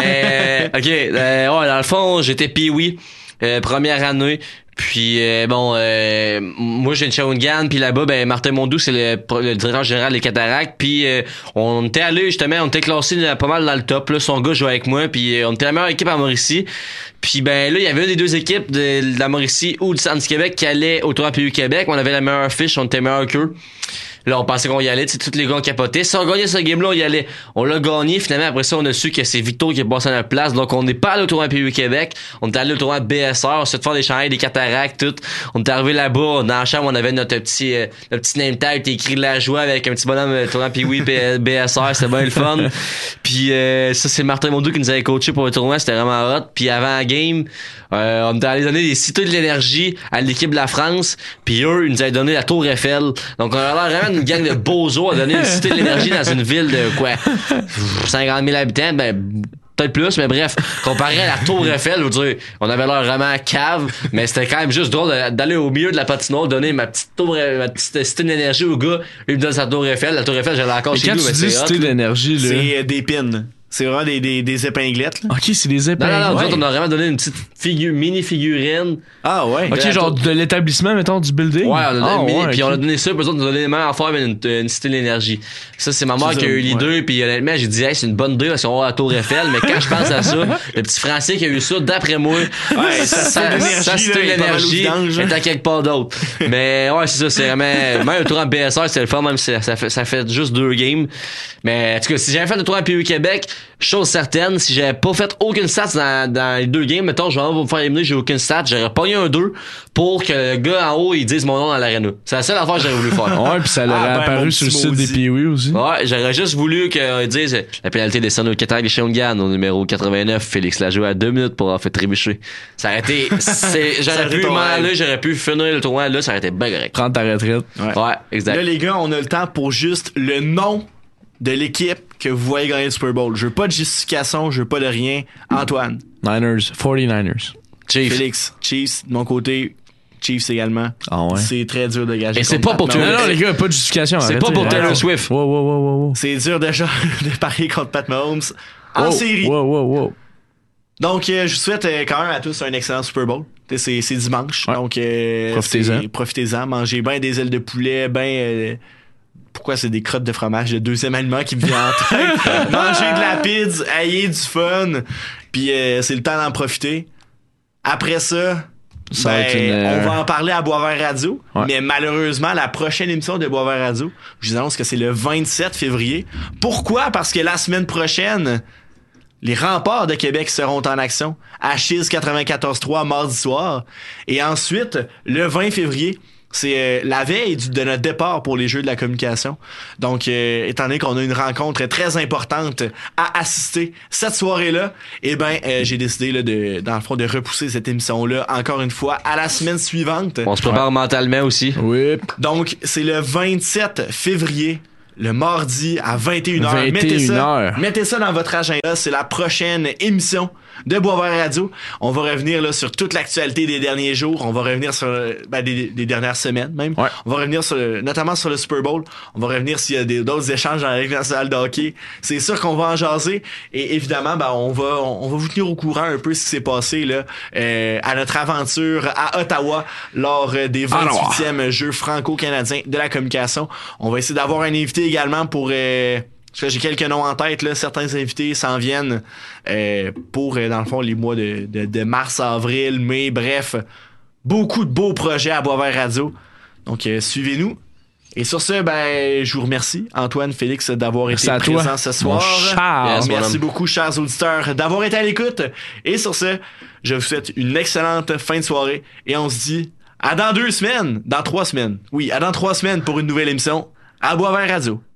Mais, ok, euh, ouais, dans le fond, j'étais Pee-Wee, euh, première année. Puis euh, bon, euh, moi j'ai une Shawinigan, puis là-bas, ben Martin Mondou, c'est le, le directeur général des cataractes. Puis euh, on était allé justement, on était classé pas mal dans le top. Là, son gars jouait avec moi, puis euh, on était la meilleure équipe à Mauricie. Puis ben là, il y avait une des deux équipes de, de la Mauricie ou du Centre du Québec qui allait au tournoi P U Québec. On avait la meilleure fiche, on était meilleur qu'eux. Là, on pensait qu'on y allait, tu sais, tous les gars ont capoté. Si on gagnait ce game-là, on y allait. On l'a gagné, finalement, après ça, on a su que c'est Victo qui est passé à notre place. Donc, on n'est pas allé au tournoi P U Québec. On est allé au tournoi B S R, on s'est fait faire des chandails, des cataractes, tout. On est arrivé là-bas, dans la chambre, on avait notre petit, euh, notre petit name tag, t'es écrit la joie avec un petit bonhomme, euh, tournoi P U B S R, c'était bien le fun. Puis, euh, ça, c'est Martin Mondou qui nous avait coaché pour le tournoi, c'était vraiment hot. Puis, avant la game, euh, on était allé donner des cités de l'énergie à l'équipe de la France. Puis, eux, ils nous avaient donné la Tour Eiffel. Donc, on a l'air vraiment une gang de bozos à donner une cité de l'énergie dans une ville de quoi cinquante mille habitants, ben peut-être plus, mais bref, comparé à la Tour Eiffel, je veux dire, on avait l'air vraiment cave, mais c'était quand même juste drôle d'aller au milieu de la patinoire, donner ma petite tour, ma petite cité d'énergie au gars, lui me donne sa Tour Eiffel, la Tour Eiffel, j'allais encore Mais chez quand nous, tu mais dis c'est hot. cité d'énergie, là. C'est euh, des pins. C'est vraiment des, des, des épinglettes. Là. Ok, c'est des Non, non, non, épingles. nous Ouais. autres, on a vraiment donné une petite figure, mini figurine. Ah ouais. Ok, genre de l'établissement, mettons, du building. Ouais, on a donné Ah, une mini, ouais, puis ok. on a donné ça, puis eux autres nous ont donné les mêmes affaires, mais une, une cité de l'énergie. Ça, c'est ma mère C'est qui a ça, eu l'idée, puis honnêtement, j'ai dit, hey, c'est une bonne idée, parce qu'on va à la Tour Eiffel, mais quand je pense à ça, le petit Français qui a eu ça, d'après moi, Ouais, ça, ça, c'est l'énergie, ça, c'était là, il est pas mal au l'énergie, vidange, hein. est à quelque part d'autre. Mais ouais, c'est ça, c'est vraiment, même le tour en B S R, c'est le fun, même si ça fait, ça fait juste deux games. Mais, en tout cas, si j'avais fait le tour en P U Québec, chose certaine, si j'avais pas fait aucune stat dans, dans les deux games, mettons, je vais me faire éliminer, j'ai aucune stat, j'aurais pas eu un deux pour que le gars en haut, il dise mon nom dans l'aréna. C'est la seule affaire que j'aurais voulu faire. Ouais, puis ça l'aurait Ah, ben, apparu mon sur le petit site des maudit. Pee-Wee aussi. Ouais, j'aurais juste voulu qu'ils disent la pénalité des au Qatar des Shawinigan au numéro quatre-vingt-neuf. Félix l'a joué à deux minutes pour avoir fait trébucher. Ça aurait été, c'est, Ça j'aurais aurait pu été ton m'en rêve. aller, j'aurais pu finir le tournoi là, ça aurait été bien correct. Prendre ta retraite. Ouais. Ouais, exact. Là, les gars, on a le temps pour juste le nom de l'équipe que vous voyez gagner le Super Bowl. Je veux pas de justification, je veux pas de rien. Antoine, Niners, forty-niners. Chief. Félix, Chiefs, de mon côté, Chiefs également. Ah ouais. C'est très dur de gager. Et c'est contre pas pour Pat tout Non, le Mahomes. non, les gars, pas de justification. C'est arrêtez. pas pour Ouais. Taylor Swift. Wow, wow, wow, wow, wow. C'est dur déjà de parier contre Pat Mahomes en Wow, série. Wow, wow, wow. Donc, euh, je vous souhaite euh, quand même à tous un excellent Super Bowl. Tu sais, C'est, c'est dimanche, Ouais. donc euh, Profitez-en. c'est- profitez-en. Mangez bien des ailes de poulet, ben... euh, pourquoi c'est des crottes de fromage, le deuxième aliment qui me vient en tête. Mangez de la pizza, ayez du fun, puis euh, c'est le temps d'en profiter. Après ça, Ça va ben, être une, euh, on va en parler à Boisvert Radio, Ouais. mais malheureusement, la prochaine émission de Boisvert Radio, je vous annonce que c'est le vingt-sept février. Pourquoi? Parce que la semaine prochaine, les remparts de Québec seront en action à Chiz quatre-vingt-quatorze trois mardi soir. Et ensuite, le vingt février, c'est euh, la veille du- de notre départ pour les Jeux de la communication. Donc, euh, étant donné qu'on a une rencontre très importante à assister cette soirée-là, eh ben, euh, j'ai décidé là, de, dans le fond, de repousser cette émission-là encore une fois à la semaine suivante. On se prépare mentalement aussi. Oui. Donc, c'est le vingt-sept février, le mardi à vingt et une heures. vingt et une mettez ça, heures. mettez ça dans votre agenda. C'est la prochaine émission de Boisvert Radio. On va revenir là, sur toute l'actualité des derniers jours. On va revenir sur ben, des, des dernières semaines même. Ouais. On va revenir sur, notamment sur le Super Bowl. On va revenir s'il y a des, d'autres échanges dans la Ligue nationale de hockey. C'est sûr qu'on va en jaser. Et évidemment, ben, on va on, on va vous tenir au courant un peu ce qui s'est passé là, euh, à notre aventure à Ottawa lors des vingt-huitièmes Jeux franco-canadiens de la communication. On va essayer d'avoir un invité également pour... Euh, parce que j'ai quelques noms en tête, là. Certains invités s'en viennent euh, pour, euh, dans le fond, les mois de, de, de mars, avril, mai, bref. Beaucoup de beaux projets à Boisvert Radio. Donc, euh, suivez-nous. Et sur ce, ben, je vous remercie, Antoine, Félix, d'avoir été présents ce soir. Yes, Merci beaucoup, chers auditeurs, d'avoir été à l'écoute. Et sur ce, je vous souhaite une excellente fin de soirée. Et on se dit à dans deux semaines, dans trois semaines. Oui, à dans trois semaines pour une nouvelle émission à Boisvert Radio.